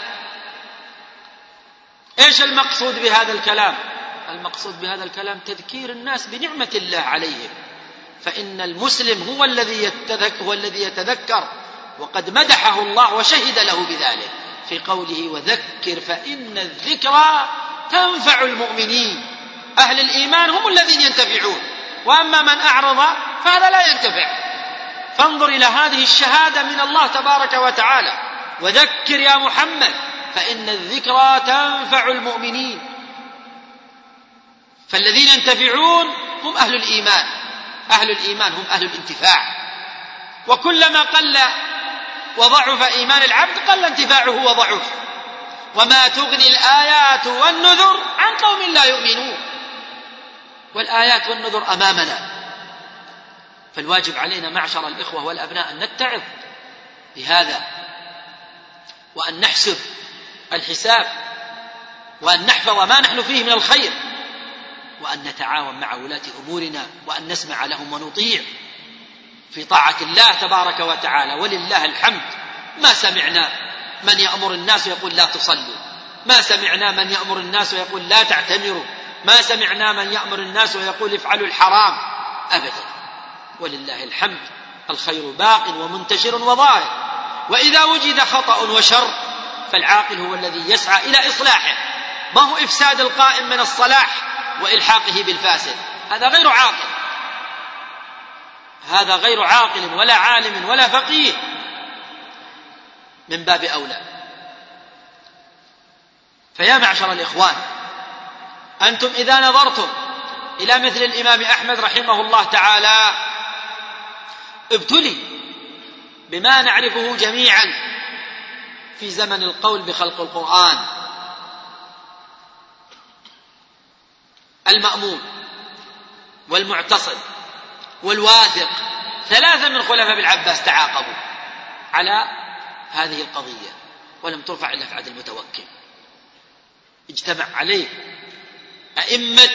إيش المقصود بهذا الكلام؟ المقصود بهذا الكلام تذكير الناس بنعمة الله عليهم، فإن المسلم هو الذي يتذكر، وقد مدحه الله وشهد له بذلك في قوله: وذكر فإن الذكرى تنفع المؤمنين. أهل الإيمان هم الذين ينتفعون، وأما من أعرض فهذا لا ينتفع. فانظر إلى هذه الشهادة من الله تبارك وتعالى: وذكر يا محمد فإن الذكرى تنفع المؤمنين. فالذين ينتفعون هم أهل الإيمان، أهل الإيمان هم أهل الانتفاع. وكلما قل وضعف إيمان العبد قل انتفاعه وضعف. وما تغني الآيات والنذر عن قوم لا يؤمنون. والآيات والنذر أمامنا، فالواجب علينا معشر الإخوة والأبناء أن نتعظ بهذا، وأن نحسب الحساب، وأن نحفظ ما نحن فيه من الخير، وأن نتعاون مع ولاة أمورنا، وأن نسمع لهم ونطيع في طاعة الله تبارك وتعالى. ولله الحمد، ما سمعنا من يأمر الناس ويقول لا تصلوا، ما سمعنا من يأمر الناس ويقول لا تعتمروا، ما سمعنا من يأمر الناس ويقول افعلوا الحرام، أبدا. ولله الحمد، الخير باق ومنتشر وظاهر. وإذا وجد خطأ وشر فالعاقل هو الذي يسعى إلى إصلاحه، ما هو إفساد القائم من الصلاح وإلحاقه بالفاسد. هذا غير عاقل، هذا غير عاقل ولا عالم ولا فقيه، من باب أولى. فيا معشر الإخوان، أنتم إذا نظرتم إلى مثل الإمام أحمد رحمه الله تعالى ابتلي بما نعرفه جميعا في زمن القول بخلق القرآن. المأمون والمعتصم والواثق 3 من خلفاء العباس تعاقبوا على هذه القضية ولم ترفع إلا في عهد المتوكل. اجتمع عليه أئمة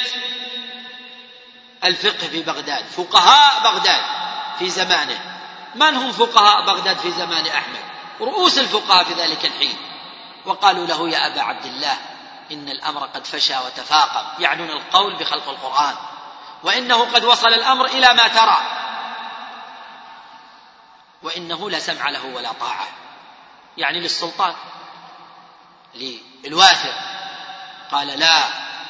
الفقه في بغداد، فقهاء بغداد في زمانه. من هم فقهاء بغداد في زمان أحمد؟ رؤوس الفقهاء في ذلك الحين. وقالوا له: يا أبا عبد الله، إن الأمر قد فشى وتفاقم، يعنون القول بخلق القرآن، وإنه قد وصل الأمر إلى ما ترى، وإنه لا سمع له ولا طاعة، يعني للسلطان للواثق. قال: لا،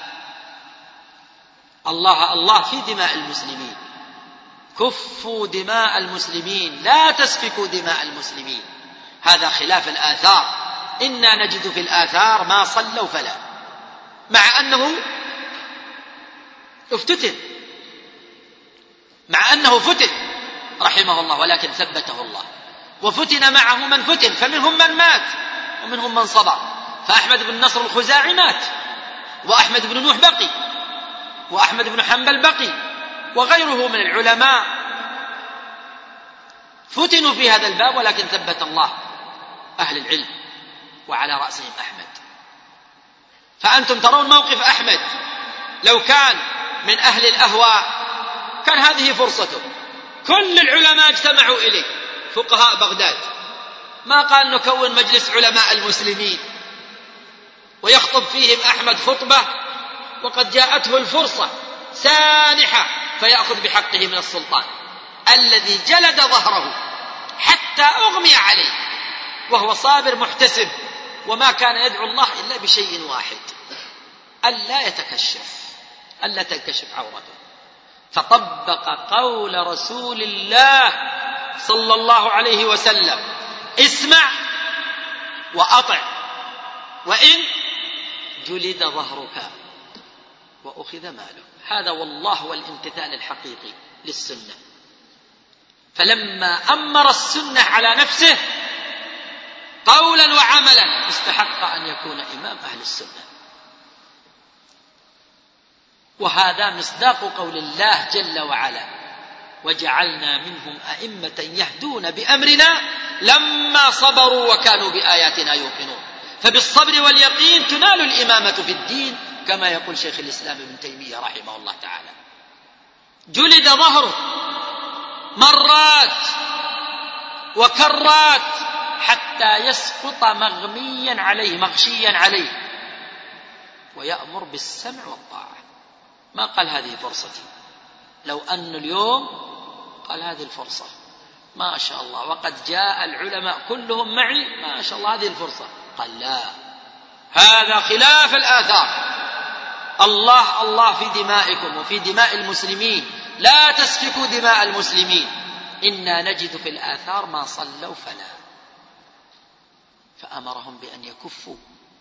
الله في دماء المسلمين، كفوا دماء المسلمين، لا تسفكوا دماء المسلمين، هذا خلاف الآثار، إنا نجد في الآثار ما صلوا فلا. مع أنه افتتن، مع أنه فتن رحمه الله، ولكن ثبته الله. وفتن معه من فتن، فمنهم من مات ومنهم من صبر. فأحمد بن نصر الخزاعي مات، وأحمد بن نوح بقي، وأحمد بن حنبل بقي، وغيره من العلماء فتنوا في هذا الباب، ولكن ثبت الله أهل العلم، وعلى رأسهم أحمد. فأنتم ترون موقف أحمد، لو كان من أهل الأهواء كان هذه فرصته، كل العلماء اجتمعوا إليه، فقهاء بغداد، ما قال نكون مجلس علماء المسلمين ويخطب فيهم أحمد خطبة وقد جاءته الفرصة سانحة فيأخذ بحقه من السلطان الذي جلد ظهره حتى أغمي عليه وهو صابر محتسب، وما كان يدعو الله إلا بشيء واحد: ألا تنكشف عورته. فطبق قول رسول الله صلى الله عليه وسلم: اسمع وأطع، وإن جلد ظهرك وأخذ مالك. هذا والله هو الامتثال الحقيقي للسنة. فلما أمر السنة على نفسه قولا وعملا استحق أن يكون إمام أهل السنة. وهذا مصداق قول الله جل وعلا: وجعلنا منهم أئمة يهدون بأمرنا لما صبروا وكانوا بآياتنا يوقنون. فبالصبر واليقين تنال الإمامة في الدين، كما يقول شيخ الإسلام ابن تيمية رحمه الله تعالى. جلد ظهره مرات وكرات حتى يسقط مغشيا عليه، ويأمر بالسمع والطاعة. ما قال هذه فرصتي، لو أن اليوم قال هذه الفرصة ما شاء الله وقد جاء العلماء كلهم معي ما شاء الله هذه الفرصة، قال لا، هذا خلاف الآثار. الله في دمائكم وفي دماء المسلمين، لا تسفكوا دماء المسلمين، إنا نجد في الآثار ما صلوا فلا. فأمرهم بأن يكفوا.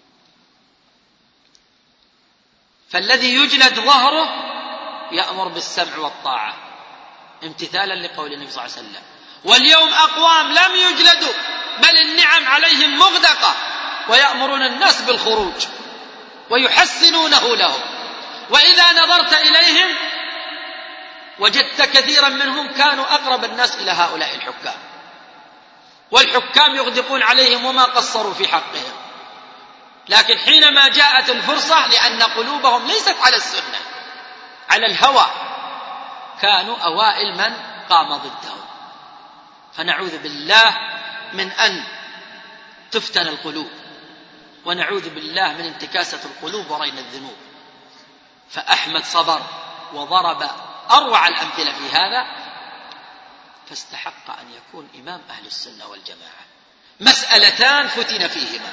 فالذي يجلد ظهره يأمر بالسمع والطاعة امتثالا لقول النبي صلى الله عليه وسلم. واليوم أقوام لم يجلدوا، بل النعم عليهم مغدقة، ويأمرون الناس بالخروج ويحسنونه لهم. وإذا نظرت إليهم وجدت كثيرا منهم كانوا أقرب الناس إلى هؤلاء الحكام، والحكام يغدقون عليهم وما قصروا في حقهم. لكن حينما جاءت الفرصة، لأن قلوبهم ليست على السنة، على الهوى، كانوا أوائل من قام ضدهم. فنعوذ بالله من أن تفتن القلوب، ونعوذ بالله من انتكاسة القلوب ورين الذنوب. فأحمد صبر وضرب أروع الأمثلة في هذا، فاستحق أن يكون إمام أهل السنة والجماعة. مسألتان فتن فيهما: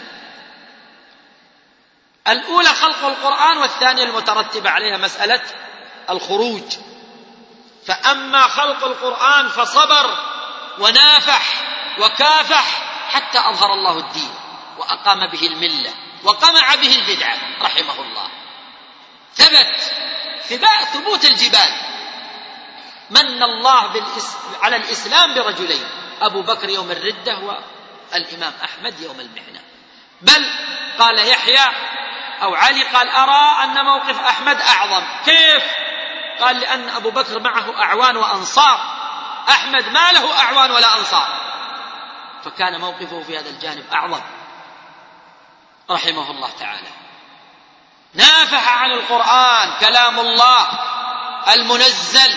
الأولى خلق القرآن، والثانية المترتبة عليها مسألة الخروج. فأما خلق القرآن فصبر ونافح وكافح حتى أظهر الله الدين وأقام به الملة وقمع به البدعة رحمه الله. ثبوت الجبال. من الله على الإسلام برجلين، أبو بكر يوم الردة والإمام أحمد يوم المحنة. بل قال يحيى أو علي قال أرى أن موقف أحمد أعظم. كيف؟ قال لأن أبو بكر معه أعوان وأنصار، أحمد ما له أعوان ولا أنصار، فكان موقفه في هذا الجانب أعظم رحمه الله تعالى. نافح عن القرآن كلام الله المنزل،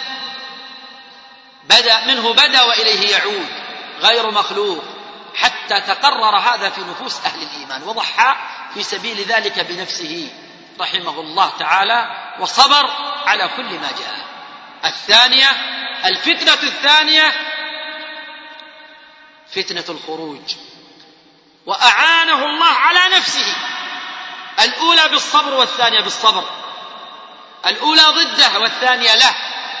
بدأ وإليه يعود، غير مخلوق، حتى تقرر هذا في نفوس أهل الإيمان، وضحى في سبيل ذلك بنفسه رحمه الله تعالى، وصبر على كل ما جاء. الفتنة الثانية فتنة الخروج، وأعانه الله على نفسه، الأولى بالصبر والثانية بالصبر، الأولى ضده والثانية له،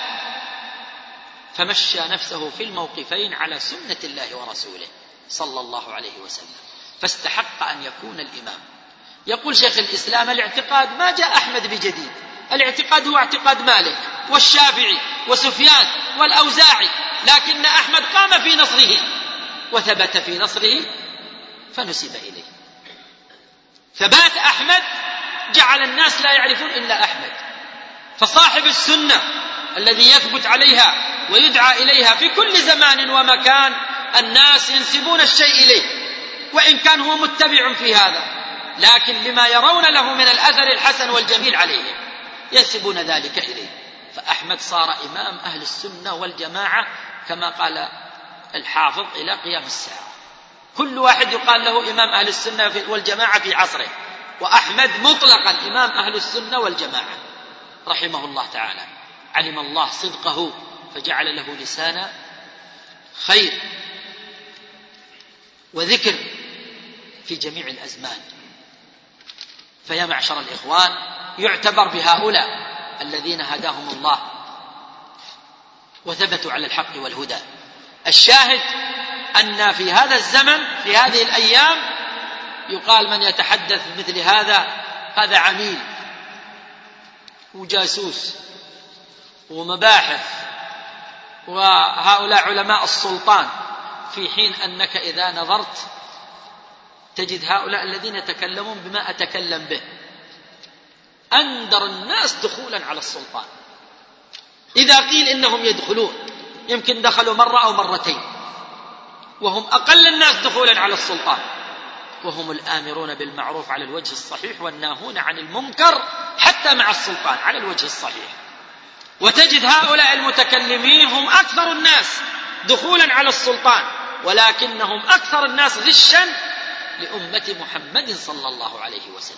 فمشى نفسه في الموقفين على سنة الله ورسوله صلى الله عليه وسلم، فاستحق أن يكون الإمام. يقول شيخ الإسلام الاعتقاد ما جاء أحمد بجديد، الاعتقاد هو اعتقاد مالك والشافعي وسفيان والأوزاعي، لكن أحمد قام في نصره وثبت في نصره فنسب إليه. ثبات أحمد جعل الناس لا يعرفون إلا أحمد، فصاحب السنة الذي يثبت عليها ويدعى إليها في كل زمان ومكان الناس ينسبون الشيء إليه، وإن كان هو متبع في هذا، لكن لما يرون له من الأثر الحسن والجميل عليه ينسبون ذلك إليه. فأحمد صار إمام أهل السنة والجماعة كما قال الحافظ إلى قيام الساعة، كل واحد يقال له إمام أهل السنة والجماعة في عصره، وأحمد مطلقا إمام أهل السنة والجماعة رحمه الله تعالى. علم الله صدقه فجعل له لسان خير وذكر في جميع الأزمان. فيا معشر الإخوان، يعتبر بهؤلاء الذين هداهم الله وثبتوا على الحق والهدى. الشاهد أن في هذا الزمن، في هذه الأيام، يقال من يتحدث مثل هذا عميل وجاسوس ومباحث، وهؤلاء علماء السلطان، في حين أنك إذا نظرت تجد هؤلاء الذين يتكلمون بما أتكلم به أندر الناس دخولا على السلطان. إذا قيل إنهم يدخلون يمكن دخلوا مرة أو مرتين، وهم أقل الناس دخولا على السلطان، وهم الآمرون بالمعروف على الوجه الصحيح والناهون عن المنكر حتى مع السلطان على الوجه الصحيح. وتجد هؤلاء المتكلمين هم أكثر الناس دخولا على السلطان، ولكنهم أكثر الناس غشا لأمة محمد صلى الله عليه وسلم،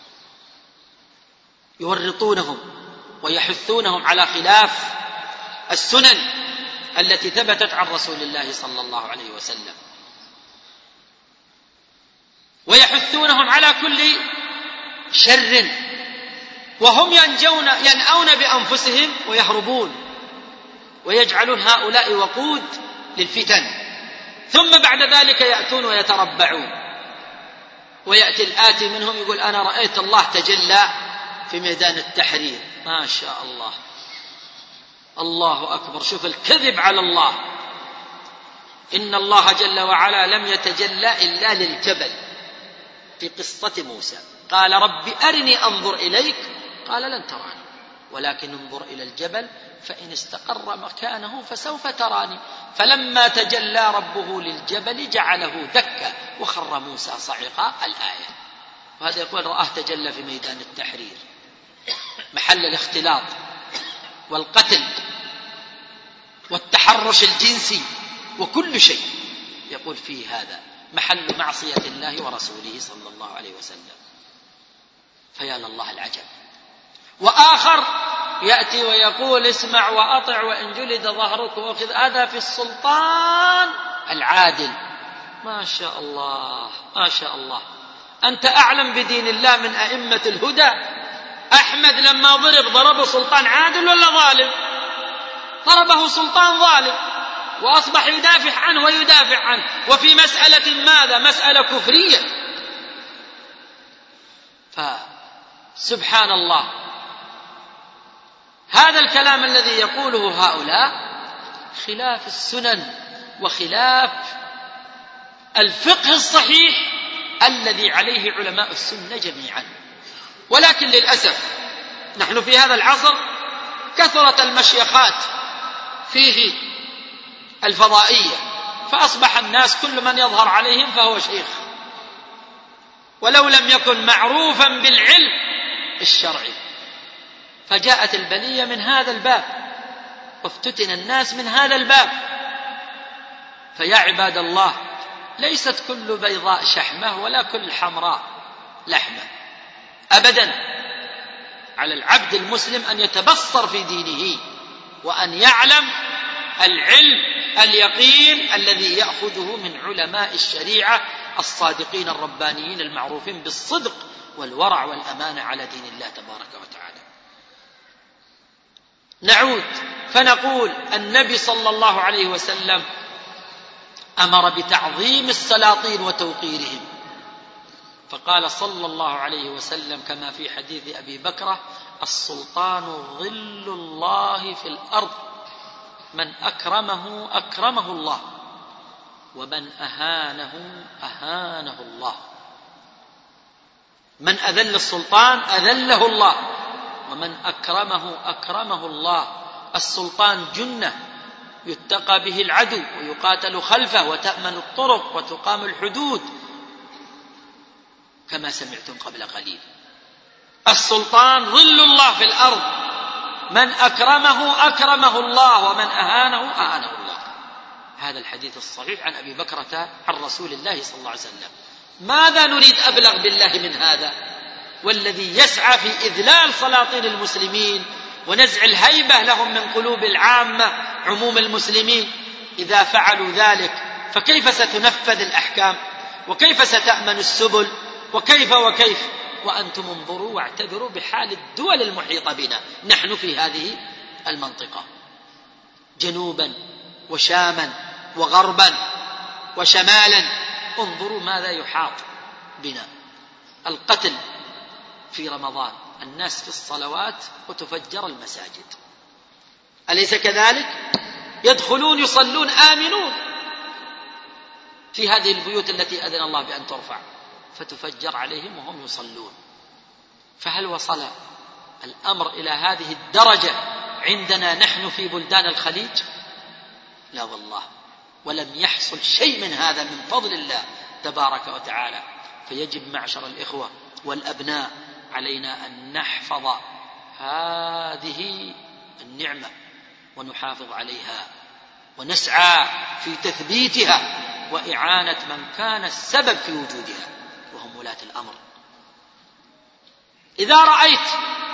يورطونهم ويحثونهم على خلاف السنن التي ثبتت عن رسول الله صلى الله عليه وسلم، ويحثونهم على كل شر، وهم ينأون بأنفسهم ويهربون، ويجعلون هؤلاء وقود للفتن، ثم بعد ذلك يأتون ويتربعون، ويأتي الآتي منهم يقول أنا رأيت الله تجلى في ميدان التحرير. ما شاء الله، الله أكبر، شوف الكذب على الله. إن الله جل وعلا لم يتجلى إلا للجبل في قصة موسى، قال رب أرني أنظر إليك، قال لن تراني ولكن انظر إلى الجبل فإن استقر مكانه فسوف تراني، فلما تجلى ربه للجبل جعله دكا وخر موسى صعقا الآية. وهذا يقول رآه تجلى في ميدان التحرير، محل الاختلاط والقتل والتحرش الجنسي وكل شيء، يقول فيه هذا محل معصية الله ورسوله صلى الله عليه وسلم. فيا لله العجب. وآخر يأتي ويقول اسمع وأطع وإن جلد ظهرك وأخذ، هذا في السلطان العادل. ما شاء الله ما شاء الله، أنت أعلم بدين الله من أئمة الهدى. أحمد لما ضربه سلطان عادل ولا ظالم؟ ضربه سلطان ظالم، وأصبح يدافع عنه ويدافع عنه، وفي مسألة ماذا؟ مسألة كفرية. فسبحان الله، هذا الكلام الذي يقوله هؤلاء خلاف السنن وخلاف الفقه الصحيح الذي عليه علماء السنة جميعا. ولكن للأسف نحن في هذا العصر كثرت المشيخات فيه الفضائية، فأصبح الناس كل من يظهر عليهم فهو شيخ، ولو لم يكن معروفا بالعلم الشرعي. فجاءت البلية من هذا الباب، وافتتن الناس من هذا الباب. فيا عباد الله، ليست كل بيضاء شحمة ولا كل حمراء لحمة أبدا. على العبد المسلم أن يتبصر في دينه وأن يعلم العلم اليقين الذي يأخذه من علماء الشريعة الصادقين الربانيين المعروفين بالصدق والورع والأمانة على دين الله تبارك وتعالى. نعود فنقول النبي صلى الله عليه وسلم أمر بتعظيم السلاطين وتوقيرهم، فقال صلى الله عليه وسلم كما في حديث أبي بكرة: السلطان ظل الله في الأرض، من أكرمه أكرمه الله، ومن أهانه أهانه الله. من أذل السلطان أذله الله، ومن أكرمه أكرمه الله. السلطان جنة يتقى به العدو ويقاتل خلفه، وتأمن الطرق وتقام الحدود كما سمعتم قبل قليل. السلطان ظل الله في الأرض، من أكرمه أكرمه الله، ومن أهانه أهانه الله. هذا الحديث الصحيح عن أبي بكرة عن رسول الله صلى الله عليه وسلم. ماذا نريد أبلغ بالله من هذا؟ والذي يسعى في إذلال سلاطين المسلمين ونزع الهيبة لهم من قلوب العامة عموم المسلمين، إذا فعلوا ذلك فكيف ستنفذ الأحكام؟ وكيف ستأمن السبل؟ وكيف وأنتم انظروا واعتبروا بحال الدول المحيطة بنا. نحن في هذه المنطقة جنوبا وشاما وغربا وشمالا، انظروا ماذا يحاط بنا. القتل في رمضان، الناس في الصلوات وتفجر المساجد، أليس كذلك؟ يدخلون يصلون آمنون في هذه البيوت التي أذن الله بأن ترفع، فتفجر عليهم وهم يصلون. فهل وصل الأمر إلى هذه الدرجة عندنا نحن في بلدان الخليج؟ لا والله، ولم يحصل شيء من هذا من فضل الله تبارك وتعالى. فيجب معشر الإخوة والأبناء علينا أن نحفظ هذه النعمة ونحافظ عليها ونسعى في تثبيتها وإعانة من كان السبب في وجودها وهم ولاة الأمر. إذا رأيت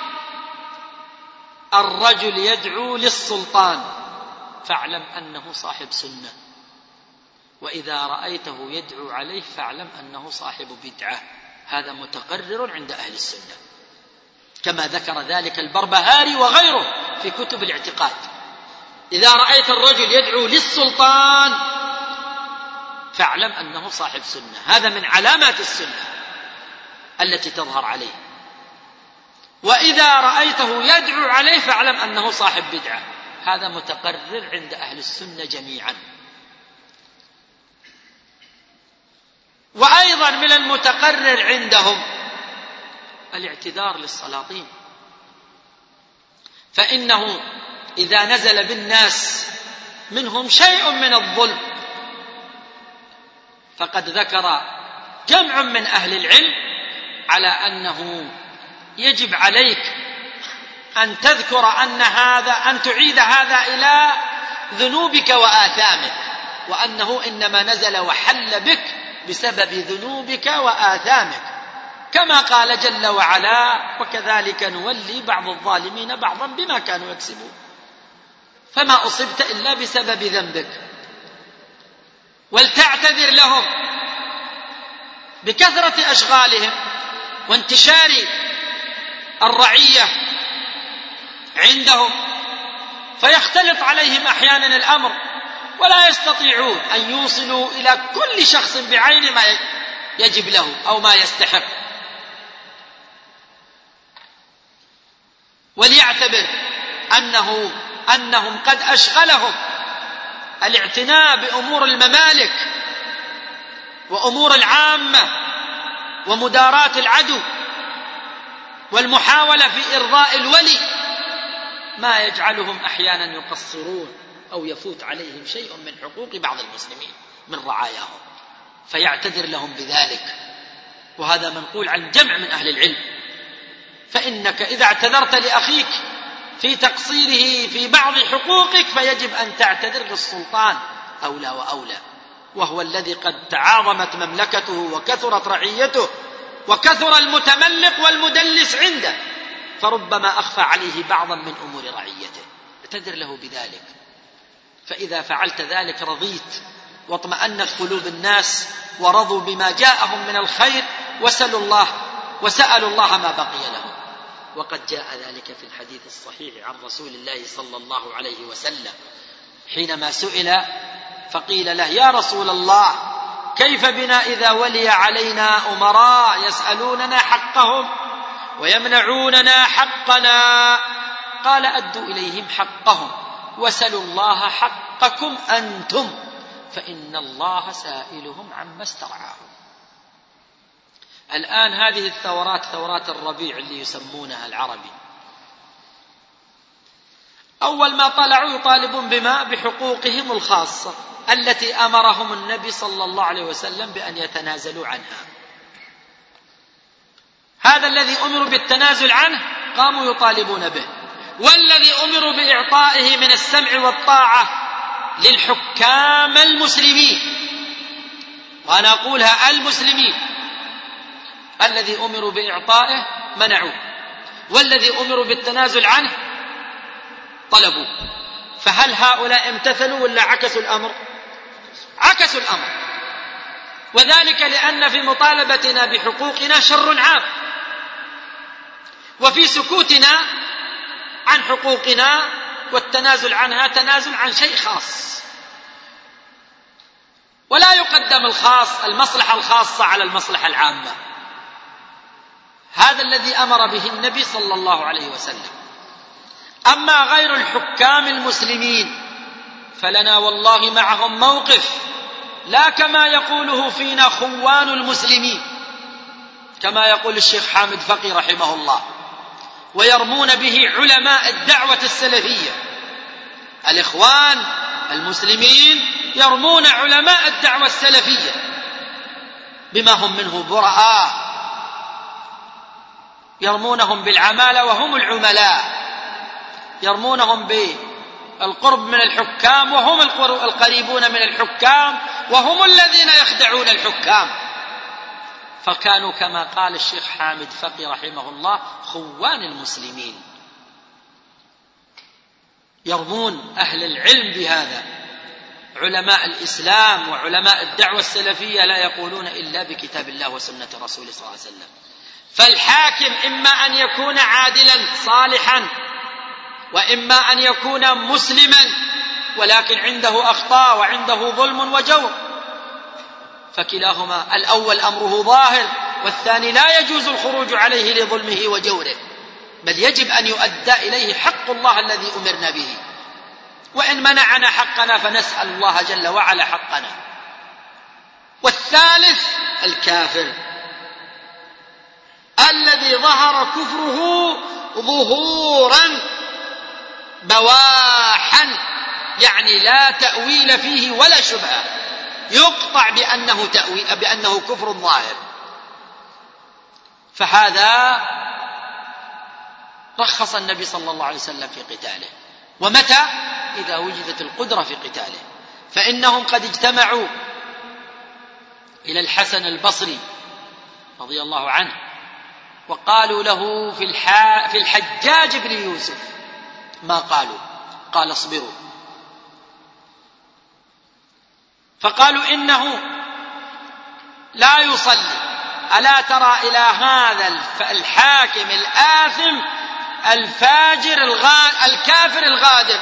الرجل يدعو للسلطان فاعلم أنه صاحب سنة، وإذا رأيته يدعو عليه فاعلم أنه صاحب بدعة. هذا متقرر عند أهل السنة كما ذكر ذلك البربهاري وغيره في كتب الاعتقاد. إذا رأيت الرجل يدعو للسلطان فاعلم أنه صاحب سنة، هذا من علامات السنة التي تظهر عليه. وإذا رأيته يدعو عليه فاعلم أنه صاحب بدعة، هذا متقرر عند أهل السنة جميعا. وأيضا من المتقرر عندهم الاعتذار للسلاطين، فإنه إذا نزل بالناس منهم شيء من الظلم، فقد ذكر جمع من أهل العلم على أنه يجب عليك أن تذكر أن تعيد هذا إلى ذنوبك وآثامك، وأنه إنما نزل وحل بك بسبب ذنوبك وآثامك، كما قال جل وعلا: وكذلك نولي بعض الظالمين بعضا بما كانوا يكسبون. فما أصبت إلا بسبب ذنبك. ولتعتذر لهم بكثرة أشغالهم وانتشار الرعية عندهم، فيختلط عليهم أحيانا الأمر ولا يستطيعون أن يوصلوا إلى كل شخص بعين ما يجب له أو ما يستحق. وليعتبر أنهم قد أشغلهم الاعتناء بأمور الممالك وأمور العامة ومداراة العدو والمحاولة في إرضاء الولي، ما يجعلهم أحيانا يقصرون أو يفوت عليهم شيء من حقوق بعض المسلمين من رعاياهم، فيعتذر لهم بذلك. وهذا منقول عن جمع من أهل العلم. فإنك إذا اعتذرت لأخيك في تقصيره في بعض حقوقك فيجب أن تعتذر للسلطان أولى وأولى، وهو الذي قد تعاظمت مملكته وكثرت رعيته وكثر المتملق والمدلس عنده، فربما أخفى عليه بعضا من أمور رعيته، اعتذر له بذلك. فإذا فعلت ذلك رضيت واطمأنت قلوب الناس ورضوا بما جاءهم من الخير وسألوا الله ما بقي لهم. وقد جاء ذلك في الحديث الصحيح عن رسول الله صلى الله عليه وسلم حينما سئل فقيل له: يا رسول الله، كيف بنا إذا ولي علينا أمراء يسألوننا حقهم ويمنعوننا حقنا؟ قال: أدوا إليهم حقهم وسلوا الله حقكم أنتم، فإن الله سائلهم عما استرعاهم. الآن هذه الثورات، ثورات الربيع اللي يسمونها العربي، أول ما طلعوا يطالبون بحقوقهم الخاصة التي أمرهم النبي صلى الله عليه وسلم بأن يتنازلوا عنها. هذا الذي أمروا بالتنازل عنه قاموا يطالبون به، والذي أمروا بإعطائه من السمع والطاعة للحكام المسلمين، وأنا أقولها المسلمين، الذي أمروا بإعطائه منعوه، والذي أمروا بالتنازل عنه طلبوه. فهل هؤلاء امتثلوا ولا عكسوا الأمر؟ عكسوا الأمر، وذلك لأن في مطالبتنا بحقوقنا شر عام، وفي سكوتنا عن حقوقنا والتنازل عنها تنازل عن شيء خاص، ولا يقدم المصلحة الخاصة على المصلحة العامة. هذا الذي أمر به النبي صلى الله عليه وسلم. أما غير الحكام المسلمين فلنا والله معهم موقف، لا كما يقوله فينا خوان المسلمين، كما يقول الشيخ حامد فقي رحمه الله، ويرمون به علماء الدعوة السلفية. الإخوان المسلمين يرمون علماء الدعوة السلفية بما هم منه براء، يرمونهم بالعمالة وهم العملاء، يرمونهم بالقرب من الحكام وهم القريبون من الحكام، وهم الذين يخدعون الحكام. فكانوا كما قال الشيخ حامد فقي رحمه الله خوان المسلمين، يرمون أهل العلم بهذا. علماء الإسلام وعلماء الدعوة السلفية لا يقولون إلا بكتاب الله وسنة رسوله صلى الله عليه وسلم. فالحاكم إما أن يكون عادلا صالحا، وإما أن يكون مسلما ولكن عنده أخطاء وعنده ظلم وجور، فكلاهما الأول أمره ظاهر، والثاني لا يجوز الخروج عليه لظلمه وجوره، بل يجب أن يؤدى إليه حق الله الذي أمرنا به، وإن منعنا حقنا فنسأل الله جل وعلا حقنا. والثالث الكافر الذي ظهر كفره ظهورا بواحا، يعني لا تأويل فيه ولا شبهة، يقطع بأنه كفر ظاهر. فهذا رخص النبي صلى الله عليه وسلم في قتاله. ومتى؟ إذا وجدت القدرة في قتاله. فإنهم قد اجتمعوا إلى الحسن البصري رضي الله عنه وقالوا له في الحجاج بن يوسف ما قالوا، قال: اصبروا. فقالوا: إنه لا يصلي. ألا ترى إلى هذا الحاكم الآثم الفاجر الكافر الغادر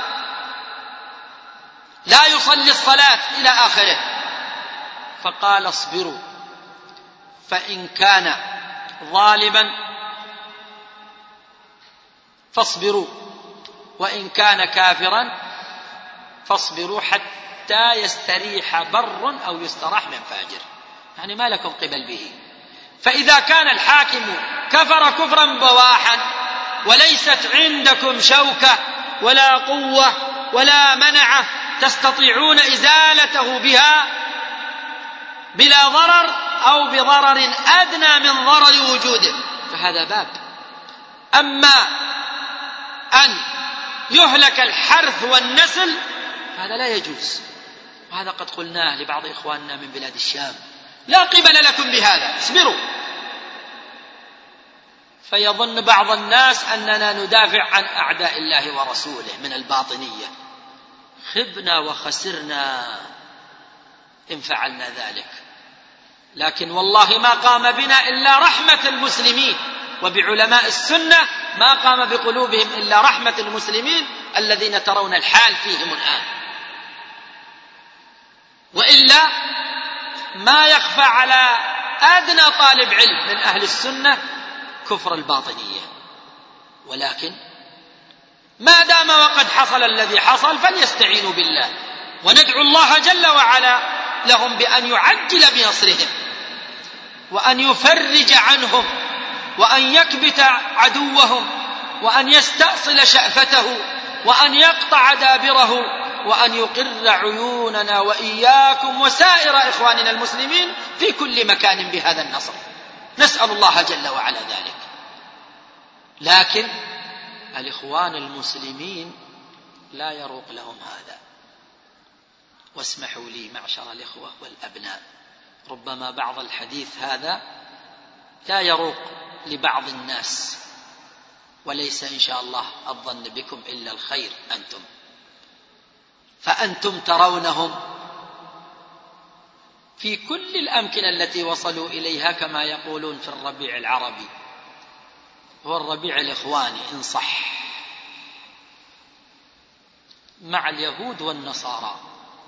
لا يصلي الصلاة إلى آخره. فقال: اصبروا، فإن كان ظالما فاصبروا، وإن كان كافرا فاصبروا حتى يستريح بر أو يستراح من فاجر، يعني ما لكم قبل به. فإذا كان الحاكم كفر كفرا بواحا وليست عندكم شوكة ولا قوة ولا منعة تستطيعون إزالته بها بلا ضرر أو بضرر أدنى من ضرر وجوده، فهذا باب. أما أن يهلك الحرث والنسل هذا لا يجوز، وهذا قد قلناه لبعض إخواننا من بلاد الشام: لا قبل لكم بهذا، اصبروا. فيظن بعض الناس أننا ندافع عن أعداء الله ورسوله من الباطنية. خبنا وخسرنا إن فعلنا ذلك، لكن والله ما قام بنا إلا رحمة المسلمين، وبعلماء السنة ما قام بقلوبهم إلا رحمة المسلمين الذين ترون الحال فيهم الآن. وإلا ما يخفى على أدنى طالب علم من أهل السنة كفر الباطنية، ولكن ما دام وقد حصل الذي حصل فليستعينوا بالله، وندعو الله جل وعلا لهم بأن يعجل بنصرهم وأن يفرج عنهم وأن يكبت عدوهم وأن يستأصل شأفته وأن يقطع دابره وأن يقر عيوننا وإياكم وسائر إخواننا المسلمين في كل مكان بهذا النصر، نسأل الله جل وعلا ذلك. لكن الإخوان المسلمين لا يروق لهم هذا. واسمحوا لي معشر الإخوة والأبناء، ربما بعض الحديث هذا لا يروق لبعض الناس، وليس إن شاء الله الظن بكم إلا الخير أنتم، فأنتم ترونهم في كل الأمكنة التي وصلوا إليها كما يقولون في الربيع العربي، هو الربيع الإخواني إن صح، مع اليهود والنصارى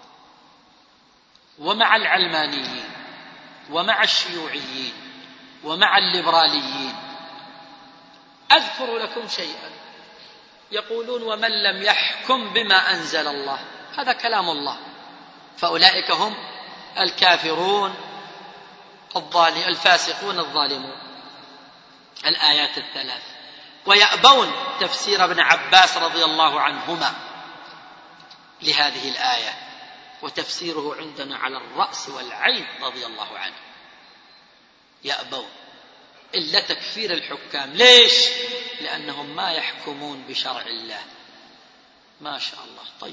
ومع العلمانيين ومع الشيوعيين ومع الليبراليين. أذكر لكم شيئا، يقولون: ومن لم يحكم بما أنزل الله، هذا كلام الله، فأولئك هم الكافرون الفاسقون الظالمون، الآيات الثلاث. ويأبون تفسير ابن عباس رضي الله عنهما لهذه الآية، وتفسيره عندنا على الرأس والعين رضي الله عنه. يأبون إلا تكفير الحكام. ليش؟ لأنهم ما يحكمون بشرع الله. ما شاء الله. طيب،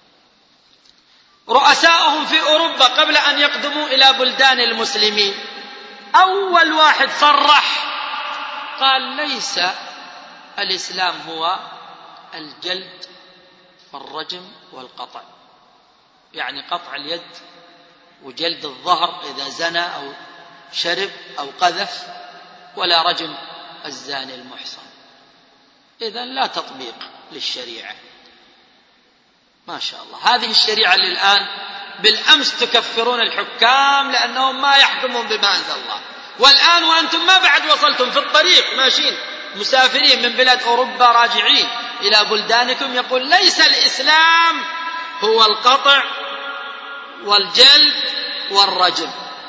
رؤساءهم في أوروبا قبل أن يقدموا إلى بلدان المسلمين أول واحد صرح قال: ليس الإسلام هو الجلد والرجم والقطع، يعني قطع اليد وجلد الظهر إذا زنى أو شرب أو قذف، ولا رجم الزاني المحصن. إذن لا تطبيق للشريعة. ما شاء الله، هذه الشريعة اللي الآن بالأمس تكفرون الحكام لأنهم ما يحكمون بما أنزل الله، والآن وأنتم ما بعد وصلتم في الطريق ماشيين مسافرين من بلاد أوروبا راجعين إلى بلدانكم، يقول: ليس الإسلام هو القطع والجلد والرجم.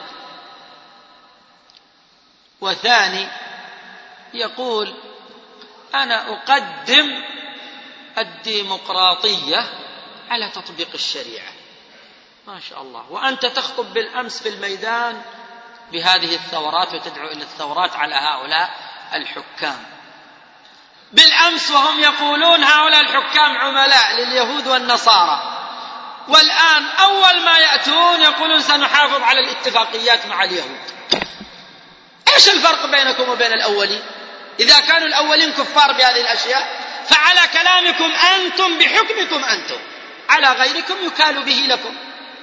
وثاني يقول: أنا أقدم الديمقراطية على تطبيق الشريعة. ما شاء الله، وأنت تخطب بالأمس في الميدان بهذه الثورات وتدعو إلى الثورات على هؤلاء الحكام بالأمس، وهم يقولون هؤلاء الحكام عملاء لليهود والنصارى، والآن أول ما يأتون يقولون سنحافظ على الاتفاقيات مع اليهود. إيش الفرق بينكم وبين الأولين؟ إذا كانوا الأولين كفار بهذه الأشياء فعلى كلامكم أنتم بحكمكم أنتم، على غيركم يكال به لكم.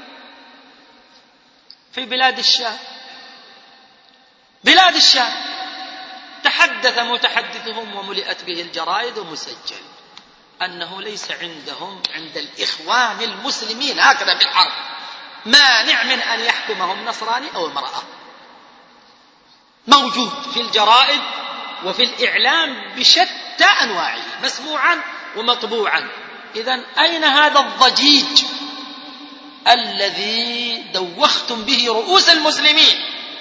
في بلاد الشام تحدث متحدثهم وملئت به الجرائد ومسجل أنه ليس عندهم عند الإخوان المسلمين هكذا بالحرف مانع من أن يحكمهم نصراني أو امرأة، موجود في الجرائد وفي الإعلام بشتى أنواعه، مسموعا ومطبوعا. إذن أين هذا الضجيج الذي دوختم به رؤوس المسلمين؟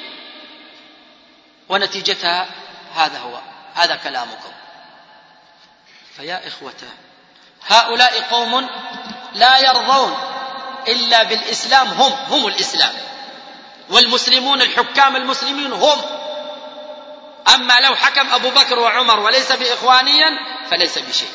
ونتيجتها هذا كلامكم. فيا إخوة، هؤلاء قوم لا يرضون إلا بالإسلام، هم الإسلام، والمسلمون الحكام المسلمين هم. أما لو حكم أبو بكر وعمر وليس بإخوانيا فليس بشيء.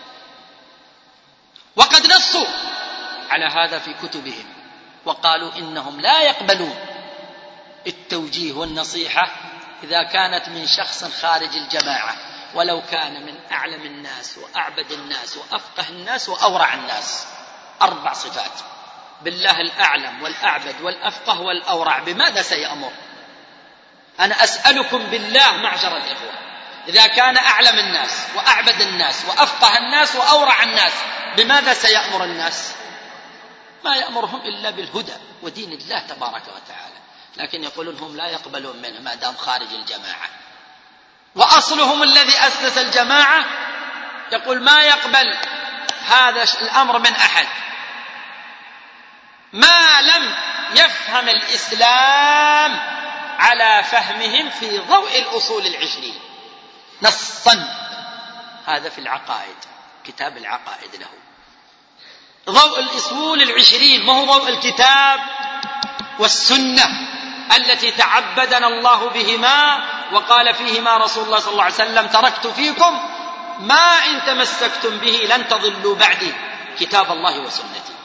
وقد نصوا على هذا في كتبهم وقالوا إنهم لا يقبلون التوجيه والنصيحة إذا كانت من شخص خارج الجماعة، ولو كان من أعلم الناس وأعبد الناس وأفقه الناس وأورع الناس. 4 صفات: بالله الأعلم والأعبد والأفقه والأورع. بماذا سيأمر؟ أنا أسألكم بالله معشر الإخوة، إذا كان أعلم الناس وأعبد الناس وأفقه الناس وأورع الناس، بماذا سيأمر الناس؟ ما يأمرهم إلا بالهدى ودين الله تبارك وتعالى. لكن يقولون هم لا يقبلون منه ما دام خارج الجماعة. وأصلهم الذي أسس الجماعة يقول ما يقبل هذا الأمر من أحد ما لم يفهم الإسلام على فهمهم في ضوء الأصول 20 نصا. هذا في العقائد، كتاب العقائد له ضوء الأصول 20، ما هو ضوء الكتاب والسنة التي تعبدنا الله بهما وقال فيهما رسول الله صلى الله عليه وسلم: تركت فيكم ما إن تمسكتم به لن تضلوا بعدي، كتاب الله وسنتي.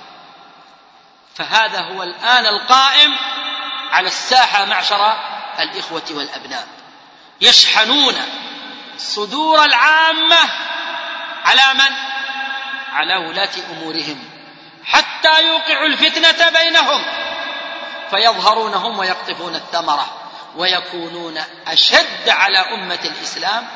فهذا هو الآن القائم على الساحة معشر الإخوة والأبناء، يشحنون صدور العامة على من؟ على ولاة أمورهم، حتى يوقعوا الفتنة بينهم فيظهرون هم ويقطفون الثمرة، ويكونون أشد على أمة الإسلام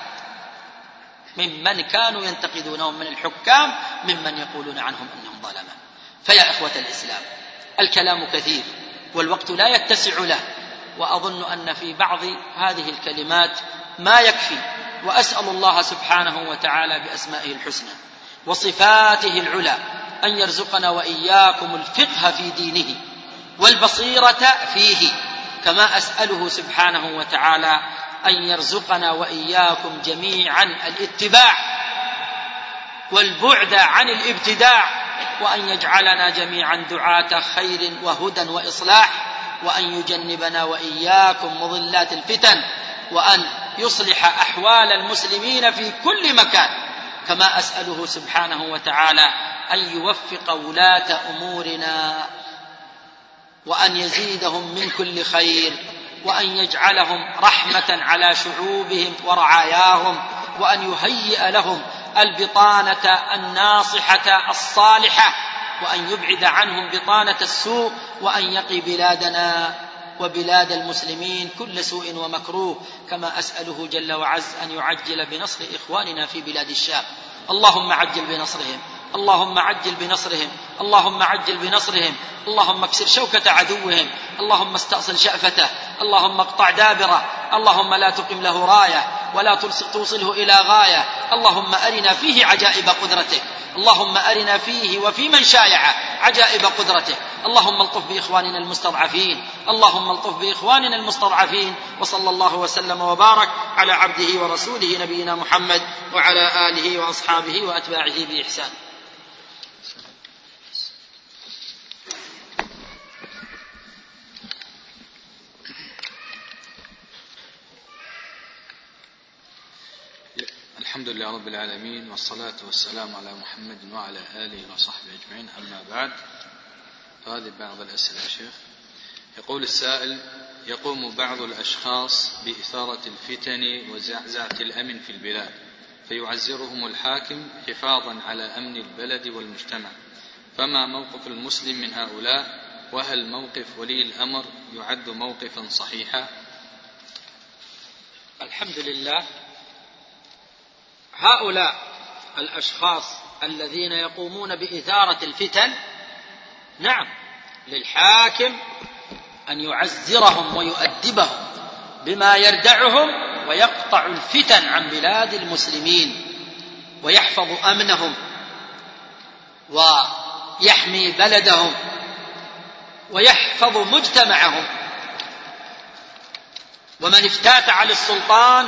ممن كانوا ينتقدونهم من الحكام، ممن يقولون عنهم أنهم ظلمة. فيا إخوة الإسلام، الكلام كثير والوقت لا يتسع له، وأظن أن في بعض هذه الكلمات ما يكفي. وأسأل الله سبحانه وتعالى بأسمائه الحسنى وصفاته العلى أن يرزقنا وإياكم الفقه في دينه والبصيرة فيه، كما أسأله سبحانه وتعالى أن يرزقنا وإياكم جميعا الاتباع والبعد عن الابتداع، وأن يجعلنا جميعا دعاة خير وهدى وإصلاح، وأن يجنبنا وإياكم مضلات الفتن، وأن يصلح أحوال المسلمين في كل مكان، كما أسأله سبحانه وتعالى أن يوفق ولاة أمورنا وأن يزيدهم من كل خير، وأن يجعلهم رحمة على شعوبهم ورعاياهم، وأن يهيئ لهم البطانة الناصحة الصالحة، وأن يبعد عنهم بطانة السوء، وأن يقي بلادنا وبلاد المسلمين كل سوء ومكروه، كما أسأله جل وعز أن يعجل بنصر إخواننا في بلاد الشام. اللهم عجل بنصرهم، اللهم عجل بنصرهم، اللهم عجل بنصرهم، اللهم اكسر شوكة عدوهم، اللهم استأصل شأفته، اللهم اقطع دابره، اللهم لا تقم له راية ولا توصله إلى غاية. اللهم أرنا فيه عجائب قدرتك، اللهم أرنا فيه وفي من شايعه عجائب قدرتك. اللهم الطف بإخواننا المستضعفين، اللهم الطف بإخواننا المستضعفين. وصلى الله وسلم وبارك على عبده ورسوله نبينا محمد وعلى آله وأصحابه وأتباعه بإحسان. الحمد لله رب العالمين، والصلاة والسلام على محمد وعلى آله وصحبه أجمعين، أما بعد. هذه بعض الأسئلة يا شيخ. يقول السائل: يقوم بعض الأشخاص بإثارة الفتن وزعزعة الأمن في البلاد، فيعزرهم الحاكم حفاظا على أمن البلد والمجتمع، فما موقف المسلم من هؤلاء؟ وهل موقف ولي الأمر يعد موقفا صحيحا؟ الحمد لله، هؤلاء الأشخاص الذين يقومون بإثارة الفتن، نعم، للحاكم أن يعزرهم ويؤدبهم بما يردعهم ويقطع الفتن عن بلاد المسلمين. ويحفظ أمنهم ويحمي بلدهم ويحفظ مجتمعهم. ومن افتات على السلطان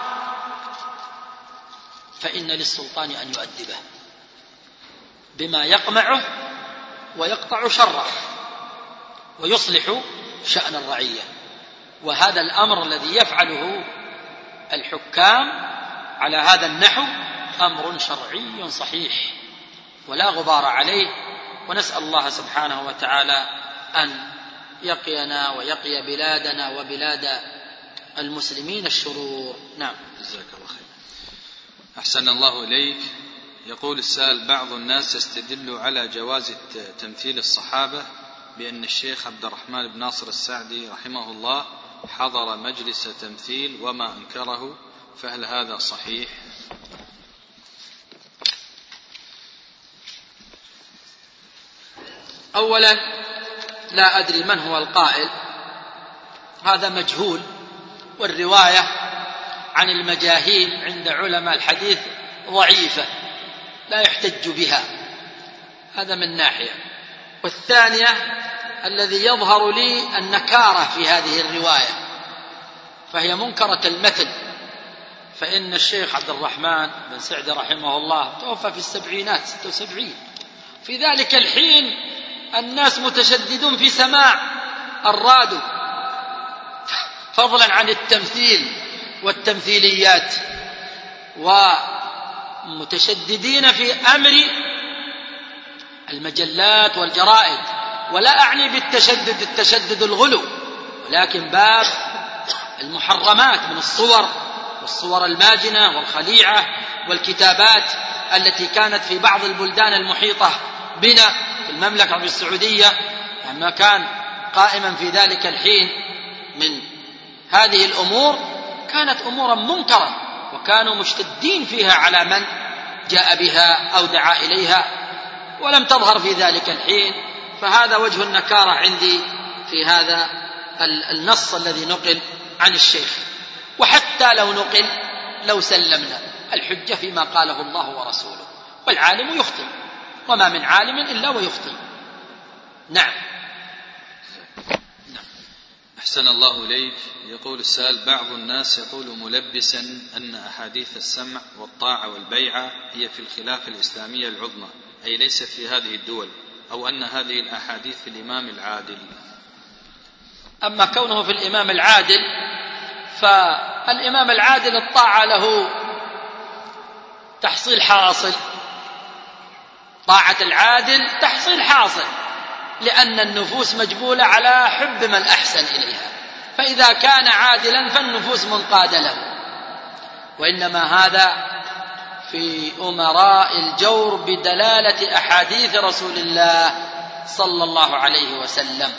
فإن للسلطان أن يؤدبه بما يقمعه ويقطع شره ويصلح شأن الرعية. وهذا الأمر الذي يفعله الحكام على هذا النحو أمر شرعي صحيح ولا غبار عليه، ونسأل الله سبحانه وتعالى أن يقينا ويقي بلادنا وبلاد المسلمين الشرور. نعم. جزاك الله خير. أحسن الله إليك. يقول السائل: بعض الناس يستدل على جواز تمثيل الصحابة بأن الشيخ عبد الرحمن بن ناصر السعدي رحمه الله حضر مجلس تمثيل وما أنكره، فهل هذا صحيح؟ أولا لا أدري من هو القائل، هذا مجهول، والرواية عن المجاهيل عند علماء الحديث ضعيفة لا يحتج بها، هذا من ناحية. والثانية الذي يظهر لي النكارة في هذه الرواية، فهي منكرة المثل، فإن الشيخ عبد الرحمن بن سعدي رحمه الله توفى في السبعينات 76. في ذلك الحين الناس متشددون في سماع الراديو، فضلا عن التمثيل والتمثيليات، ومتشددين في أمر المجلات والجرائد. ولا أعني بالتشدد التشدد الغلو، ولكن باب المحرمات من الصور والصور الماجنة والخليعة والكتابات التي كانت في بعض البلدان المحيطة بنا في المملكة العربية السعودية، لما كان قائما في ذلك الحين من هذه الأمور، كانت أمورا منكرة وكانوا مشتدين فيها على من جاء بها أو دعا إليها، ولم تظهر في ذلك الحين. فهذا وجه النكارة عندي في هذا النص الذي نقل عن الشيخ. وحتى لو نقل لو سلمنا، الحجة فيما قاله الله ورسوله، والعالم يخطئ، وما من عالم إلا ويخطئ. نعم. أحسن الله إليك. يقول السائل: بعض الناس يقول ملبسا أن أحاديث السمع والطاعة والبيعة هي في الخلافة الإسلامية العظمى، أي ليست في هذه الدول، أو أن هذه الأحاديث في الإمام العادل. أما كونه في الإمام العادل، فالإمام العادل الطاعة له تحصيل حاصل، طاعة العادل تحصيل حاصل، لأن النفوس مجبولة على حب من أحسن إليها، فإذا كان عادلا فالنفوس منقادة له. وإنما هذا في أمراء الجور بدلالة أحاديث رسول الله صلى الله عليه وسلم.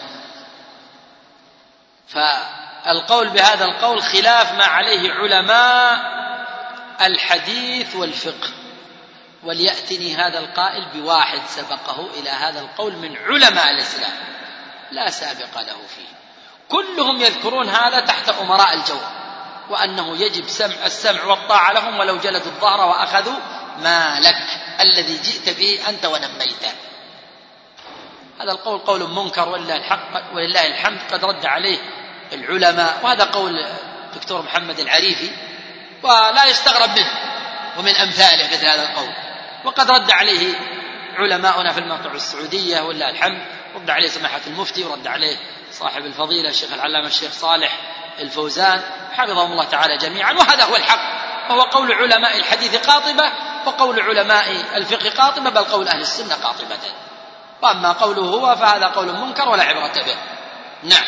فالقول بهذا القول خلاف ما عليه علماء الحديث والفقه. وليأتني هذا القائل بواحد سبقه إلى هذا القول من علماء الإسلام لا سابق له فيه، كلهم يذكرون هذا تحت أمراء الجور، وأنه يجب السمع والطاعة لهم ولو جلدوا الظهر وأخذوا مالك الذي جئت به أنت ونميته. هذا القول قول منكر، ولله الحمد قد رد عليه العلماء، وهذا قول الدكتور محمد العريفي، ولا يستغرب منه ومن أمثاله مثل هذا القول. وقد رد عليه علماؤنا في المنطقة السعودية ولله الحمد، رد عليه سماحة المفتي، ورد عليه صاحب الفضيلة الشيخ العلامة الشيخ صالح الفوزان حفظهم الله تعالى جميعا. وهذا هو الحق، وهو قول علماء الحديث قاطبة، وقول علماء الفقه قاطبة، بل قول أهل السنة قاطبة. وأما قوله هو فهذا قول منكر ولا عبرة به. نعم.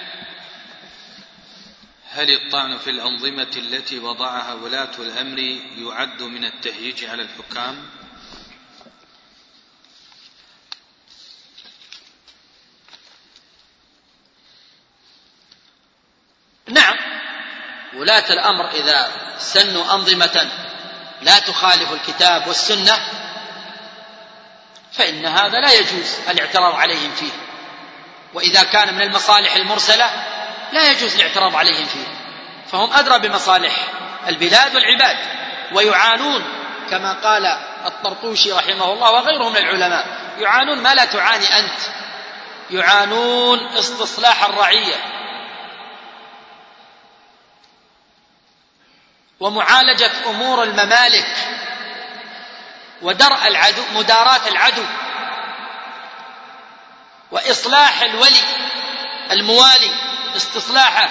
هل الطعن في الأنظمة التي وضعها ولاة الأمر يعد من التهييج على الحكام؟ نعم، ولاة الأمر إذا سنوا أنظمة لا تخالف الكتاب والسنة فإن هذا لا يجوز الاعتراض عليهم فيه، وإذا كان من المصالح المرسلة لا يجوز الاعتراض عليهم فيه، فهم أدرى بمصالح البلاد والعباد، ويعانون كما قال الطرطوشي رحمه الله وغيره من العلماء، يعانون ما لا تعاني أنت، يعانون استصلاح الرعية ومعالجة أمور الممالك ودرء العدو، مداراة العدو، وإصلاح الولي الموالي، استصلاحه،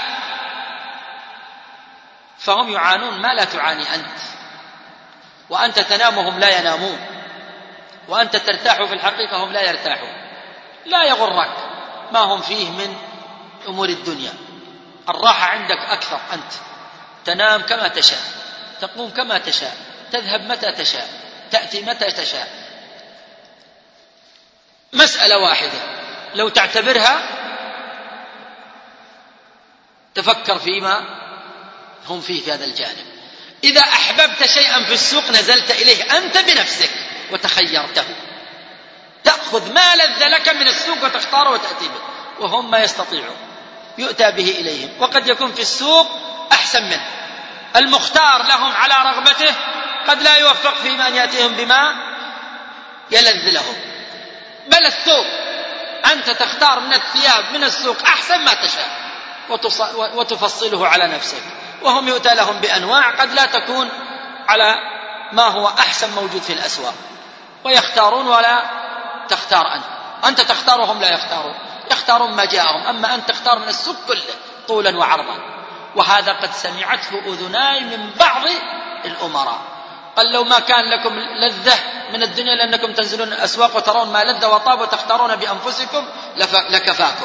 فهم يعانون ما لا تعاني أنت، وأنت تنام وهم لا ينامون، وأنت ترتاح في الحقيقة هم لا يرتاحون. لا يغرك ما هم فيه من أمور الدنيا، الراحة عندك أكثر، أنت تنام كما تشاء، تقوم كما تشاء، تذهب متى تشاء، تأتي متى تشاء. مسألة واحدة لو تعتبرها تفكر فيما هم فيه في هذا الجانب، إذا أحببت شيئا في السوق نزلت إليه أنت بنفسك وتخيرته، تأخذ ما لذ لك من السوق وتختاره وتأتي به، وهم ما يستطيعون، يؤتى به إليهم، وقد يكون في السوق أحسن منه، المختار لهم على رغبته قد لا يوفق فيما أن يأتيهم بما يلذ لهم، بل الثوب أنت تختار من الثياب من السوق أحسن ما تشاء وتفصله على نفسك، وهم يؤتى لهم بأنواع قد لا تكون على ما هو أحسن موجود في الأسواق، ويختارون ولا تختار أنت تختار وهم لا يختارون، يختارون ما جاءهم، أما أنت تختار من السوق كله طولا وعرضا. وهذا قد سمعته أذناي من بعض الأمراء، قال لو ما كان لكم لذة من الدنيا لأنكم تنزلون الأسواق وترون ما لذ وطاب وتختارون بأنفسكم لكفاكم.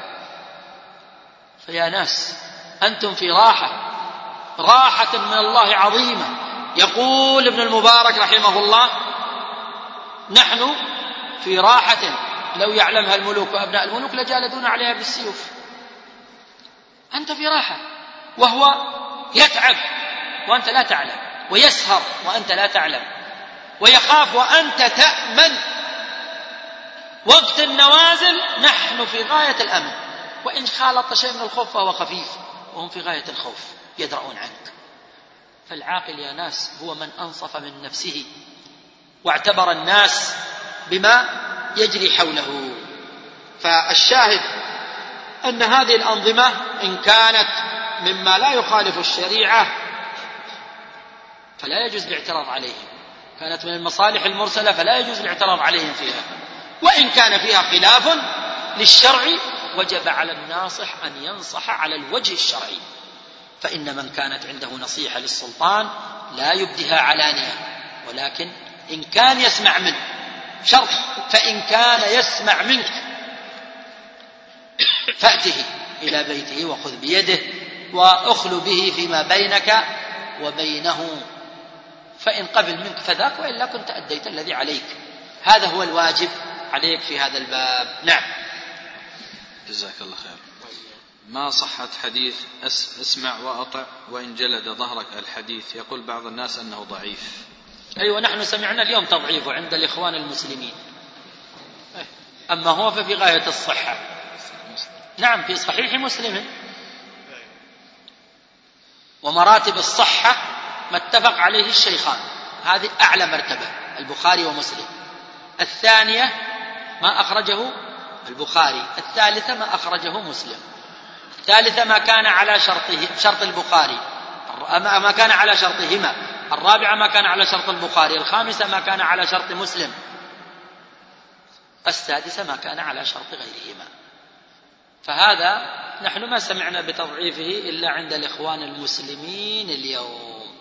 فيا ناس أنتم في راحة من الله عظيمة. يقول ابن المبارك رحمه الله نحن في راحة لو يعلمها الملوك وأبناء الملوك لجالدون عليها بالسيوف. أنت في راحة وهو يتعب وأنت لا تعلم، ويسهر وأنت لا تعلم، ويخاف وأنت تأمن. وقت النوازل نحن في غاية الأمن، وإن خالط شيء من الخوف فهو خفيف، وهم في غاية الخوف يدرؤون عنك. فالعاقل يا ناس هو من أنصف من نفسه واعتبر الناس بما يجري حوله. فالشاهد أن هذه الأنظمة إن كانت مما لا يخالف الشريعة فلا يجوز الاعتراض عليهم، كانت من المصالح المرسلة فلا يجوز الاعتراض عليهم فيها، وإن كان فيها خلاف للشرع وجب على الناصح أن ينصح على الوجه الشرعي. فإن من كانت عنده نصيحة للسلطان لا يبدها علانية، ولكن إن كان يسمع منه شرط، فإن كان يسمع منك فأته إلى بيته وخذ بيده وأخل به فيما بينك وبينه، فإن قبل منك فذاك، وإلا كنت أديت الذي عليك. هذا هو الواجب عليك في هذا الباب. نعم. جزاك الله خير. ما صحة حديث اسمع وأطع وإن جلد ظهرك الحديث؟ يقول بعض الناس أنه ضعيف. أيوة، نحن سمعنا اليوم تضعيفه عند الإخوان المسلمين، أما هو ففي غاية الصحة. نعم، في صحيح مسلم. ومراتب الصحة ما اتفق عليه الشيخان، هذه أعلى مرتبة، البخاري ومسلم. الثانية ما أخرجه البخاري، الثالثة ما أخرجه مسلم، الثالثة ما كان على شرط البخاري، ما كان على شرطهما، الرابعة ما كان على شرط البخاري، الخامسة ما كان على شرط مسلم، السادسة ما كان على شرط غيرهما. فهذا نحن ما سمعنا بتضعيفه إلا عند الإخوان المسلمين اليوم،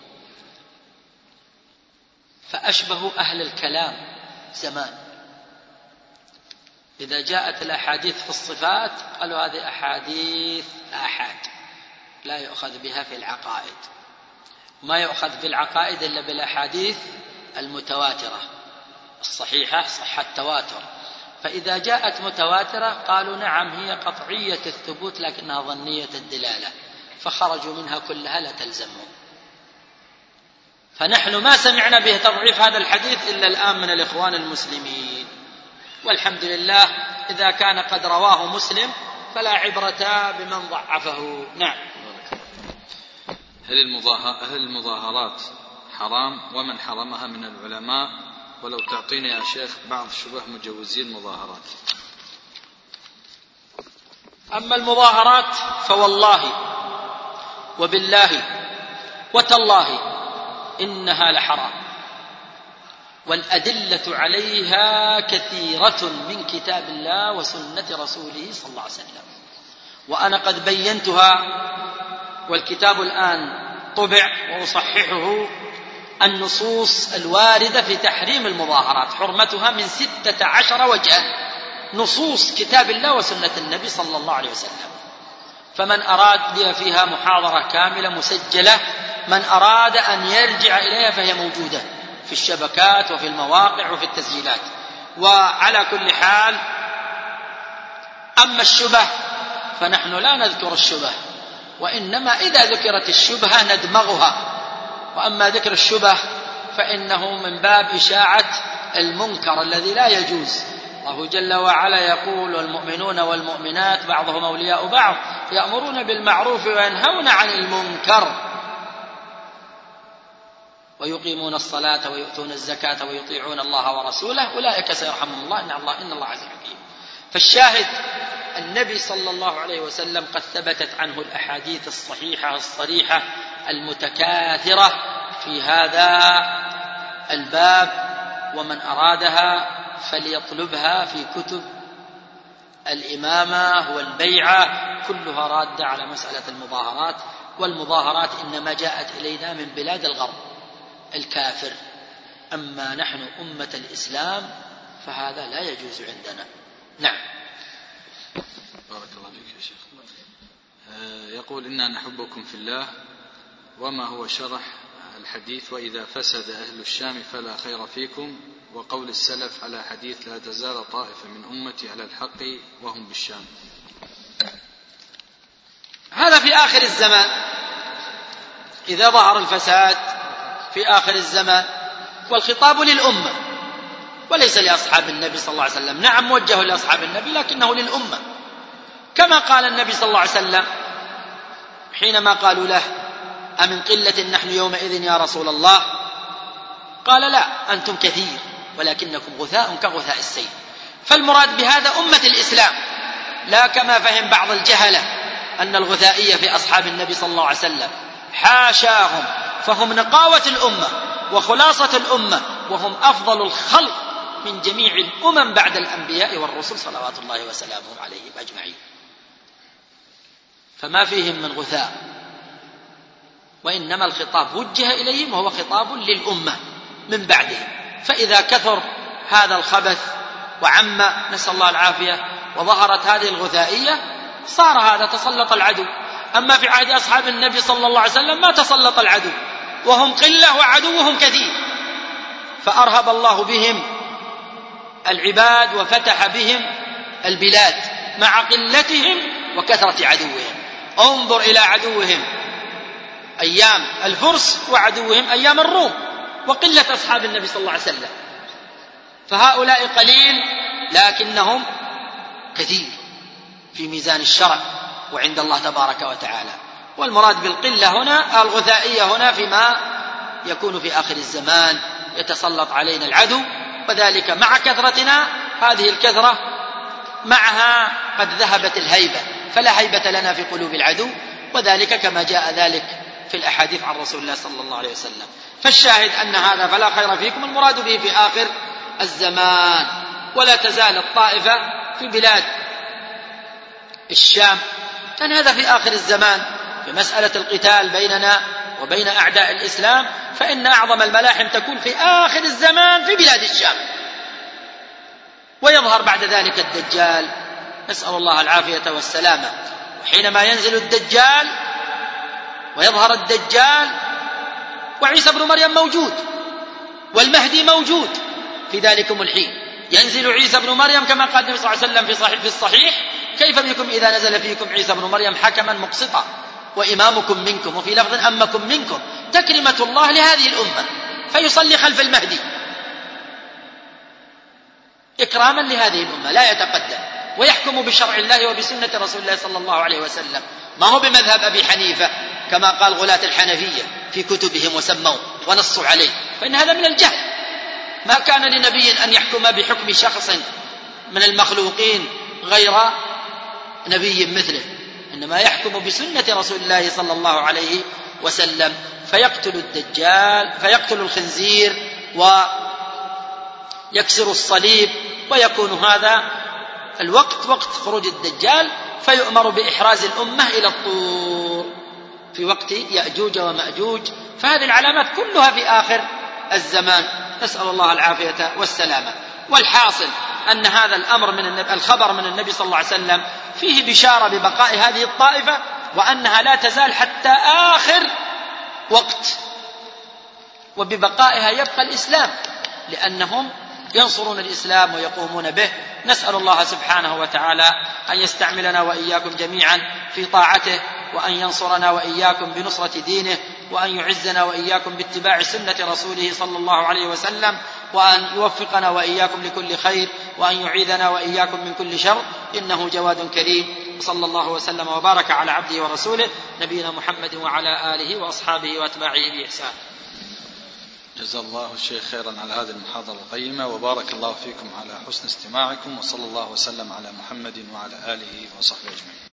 فأشبه أهل الكلام زمان. إذا جاءت الأحاديث في الصفات قالوا هذه أحاديث آحاد لا يؤخذ بها في العقائد، ما يؤخذ في العقائد إلا بالأحاديث المتواترة الصحيحة صحة التواتر. فإذا جاءت متواترة قالوا نعم هي قطعية الثبوت لكنها ظنية الدلالة، فخرجوا منها كلها لا تلزمهم. فنحن ما سمعنا به تضعيف هذا الحديث إلا الآن من الإخوان المسلمين، والحمد لله إذا كان قد رواه مسلم فلا عبرة بمن ضعفه. نعم. هل المظاهرات حرام ومن حرمها من العلماء، ولو تعطيني يا شيخ بعض شبه مجوزي المظاهرات. أما المظاهرات فوالله وبالله وتالله إنها لحرام، والأدلة عليها كثيرة من كتاب الله وسنة رسوله صلى الله عليه وسلم، وأنا قد بينتها، والكتاب الآن طبع وأصححه، النصوص الواردة في تحريم المظاهرات حرمتها من 16 وجها، نصوص كتاب الله وسنة النبي صلى الله عليه وسلم. فمن أراد لي فيها محاضرة كاملة مسجلة، من أراد أن يرجع إليها فهي موجودة في الشبكات وفي المواقع وفي التسجيلات. وعلى كل حال، أما الشبه فنحن لا نذكر الشبه، وإنما إذا ذكرت الشبهة ندمغها، وأما ذكر الشبه فإنه من باب إشاعة المنكر الذي لا يجوز. الله جل وعلا يقول: والمؤمنون والمؤمنات بعضهم أولياء بعض يأمرون بالمعروف وينهون عن المنكر ويقيمون الصلاة ويؤتون الزكاة ويطيعون الله ورسوله أولئك سيرحمهم الله إن الله عزيز حكيم. فالشاهد النبي صلى الله عليه وسلم قد ثبتت عنه الأحاديث الصحيحة الصريحة المتكاثرة في هذا الباب، ومن أرادها فليطلبها في كتب الإمامة والبيعة، كلها رادة على مسألة المظاهرات. والمظاهرات إنما جاءت إلينا من بلاد الغرب الكافر، أما نحن أمة الإسلام فهذا لا يجوز عندنا. نعم. بارك الله فيك يا شيخ. يقول: إنا نحبكم في الله، وما هو شرح الحديث وإذا فسد أهل الشام فلا خير فيكم، وقول السلف على حديث لا تزال طائفة من أمتي على الحق وهم بالشام؟ هذا في آخر الزمان، إذا ظهر الفساد في آخر الزمان، والخطاب للأمة وليس لأصحاب النبي صلى الله عليه وسلم. نعم موجه لأصحاب النبي لكنه للأمة، كما قال النبي صلى الله عليه وسلم حينما قالوا له: أمن قلة نحن يومئذ يا رسول الله؟ قال: لا، أنتم كثير ولكنكم غثاء كغثاء السيل. فالمراد بهذا أمة الإسلام، لا كما فهم بعض الجهلة أن الغثائية في أصحاب النبي صلى الله عليه وسلم، حاشاهم، فهم نقاوة الأمة وخلاصة الأمة، وهم أفضل الخلق من جميع الأمم بعد الأنبياء والرسل صلوات الله وسلامه عليهم أجمعين، فما فيهم من غثاء، وإنما الخطاب وجه إليهم وهو خطاب للأمة من بعدهم. فإذا كثر هذا الخبث وعم، نسأل الله العافية، وظهرت هذه الغثائية، صار هذا تسلط العدو. أما في عهد أصحاب النبي صلى الله عليه وسلم ما تسلط العدو، وهم قلة وعدوهم كثير، فأرهب الله بهم العباد وفتح بهم البلاد مع قلتهم وكثرة عدوهم. انظر إلى عدوهم أيام الفرس وعدوهم أيام الروم، وقلة أصحاب النبي صلى الله عليه وسلم، فهؤلاء قليل لكنهم كثير في ميزان الشرع وعند الله تبارك وتعالى. والمراد بالقلة هنا الغثائية هنا فيما يكون في آخر الزمان، يتسلط علينا العدو، وذلك مع كثرتنا. هذه الكثرة معها قد ذهبت الهيبة، فلا هيبة لنا في قلوب العدو، وذلك كما جاء ذلك في الأحاديث عن رسول الله صلى الله عليه وسلم. فالشاهد أن هذا فلا خير فيكم المراد به في آخر الزمان. ولا تزال الطائفة في بلاد الشام، كان هذا في آخر الزمان في مسألة القتال بيننا وبين أعداء الإسلام، فإن أعظم الملاحم تكون في آخر الزمان في بلاد الشام، ويظهر بعد ذلك الدجال، نسأل الله العافية والسلامة. وحينما ينزل الدجال ويظهر الدجال وعيسى بن مريم موجود والمهدي موجود في ذلكم الحين، ينزل عيسى بن مريم كما قال النبي صلى الله عليه وسلم في الصحيح: كيف بكم إذا نزل فيكم عيسى بن مريم حكما مقسطا وإمامكم منكم، وفي لفظ أمكم منكم، تكرمة الله لهذه الأمة، فيصلي خلف المهدي إكراما لهذه الأمة، لا يتقدم، ويحكم بشرع الله وبسنة رسول الله صلى الله عليه وسلم، ما هو بمذهب أبي حنيفة كما قال غلاة الحنفية في كتبهم وسموا ونصوا عليه، فإن هذا من الجهل. ما كان لنبي أن يحكم بحكم شخص من المخلوقين غير نبي مثله، إنما يحكم بسنة رسول الله صلى الله عليه وسلم، فيقتل الدجال، فيقتل الخنزير ويكسر الصليب، ويكون هذا الوقت وقت خروج الدجال، فيؤمر بإحراز الأمة إلى الطور في وقت يأجوج ومأجوج. فهذه العلامات كلها في آخر الزمان، نسأل الله العافية والسلامة. والحاصل أن هذا الخبر من النبي صلى الله عليه وسلم فيه بشارة ببقاء هذه الطائفة، وأنها لا تزال حتى آخر وقت، وببقائها يبقى الإسلام، لأنهم ينصرون الإسلام ويقومون به. نسأل الله سبحانه وتعالى أن يستعملنا وإياكم جميعا في طاعته، وأن ينصرنا وإياكم بنصرة دينه، وأن يعزنا وإياكم باتباع سنة رسوله صلى الله عليه وسلم، وأن يوفقنا وإياكم لكل خير، وأن يعيذنا وإياكم من كل شر، إنه جواد كريم. صلى الله وسلم وبارك على عبده ورسوله نبينا محمد وعلى آله وأصحابه وأتباعه بإحسان. جزا الله الشيخ خيرا على هذه المحاضرة القيمة، وبارك الله فيكم على حسن استماعكم، وصلى الله وسلم على محمد وعلى آله وصحبه أجمعين.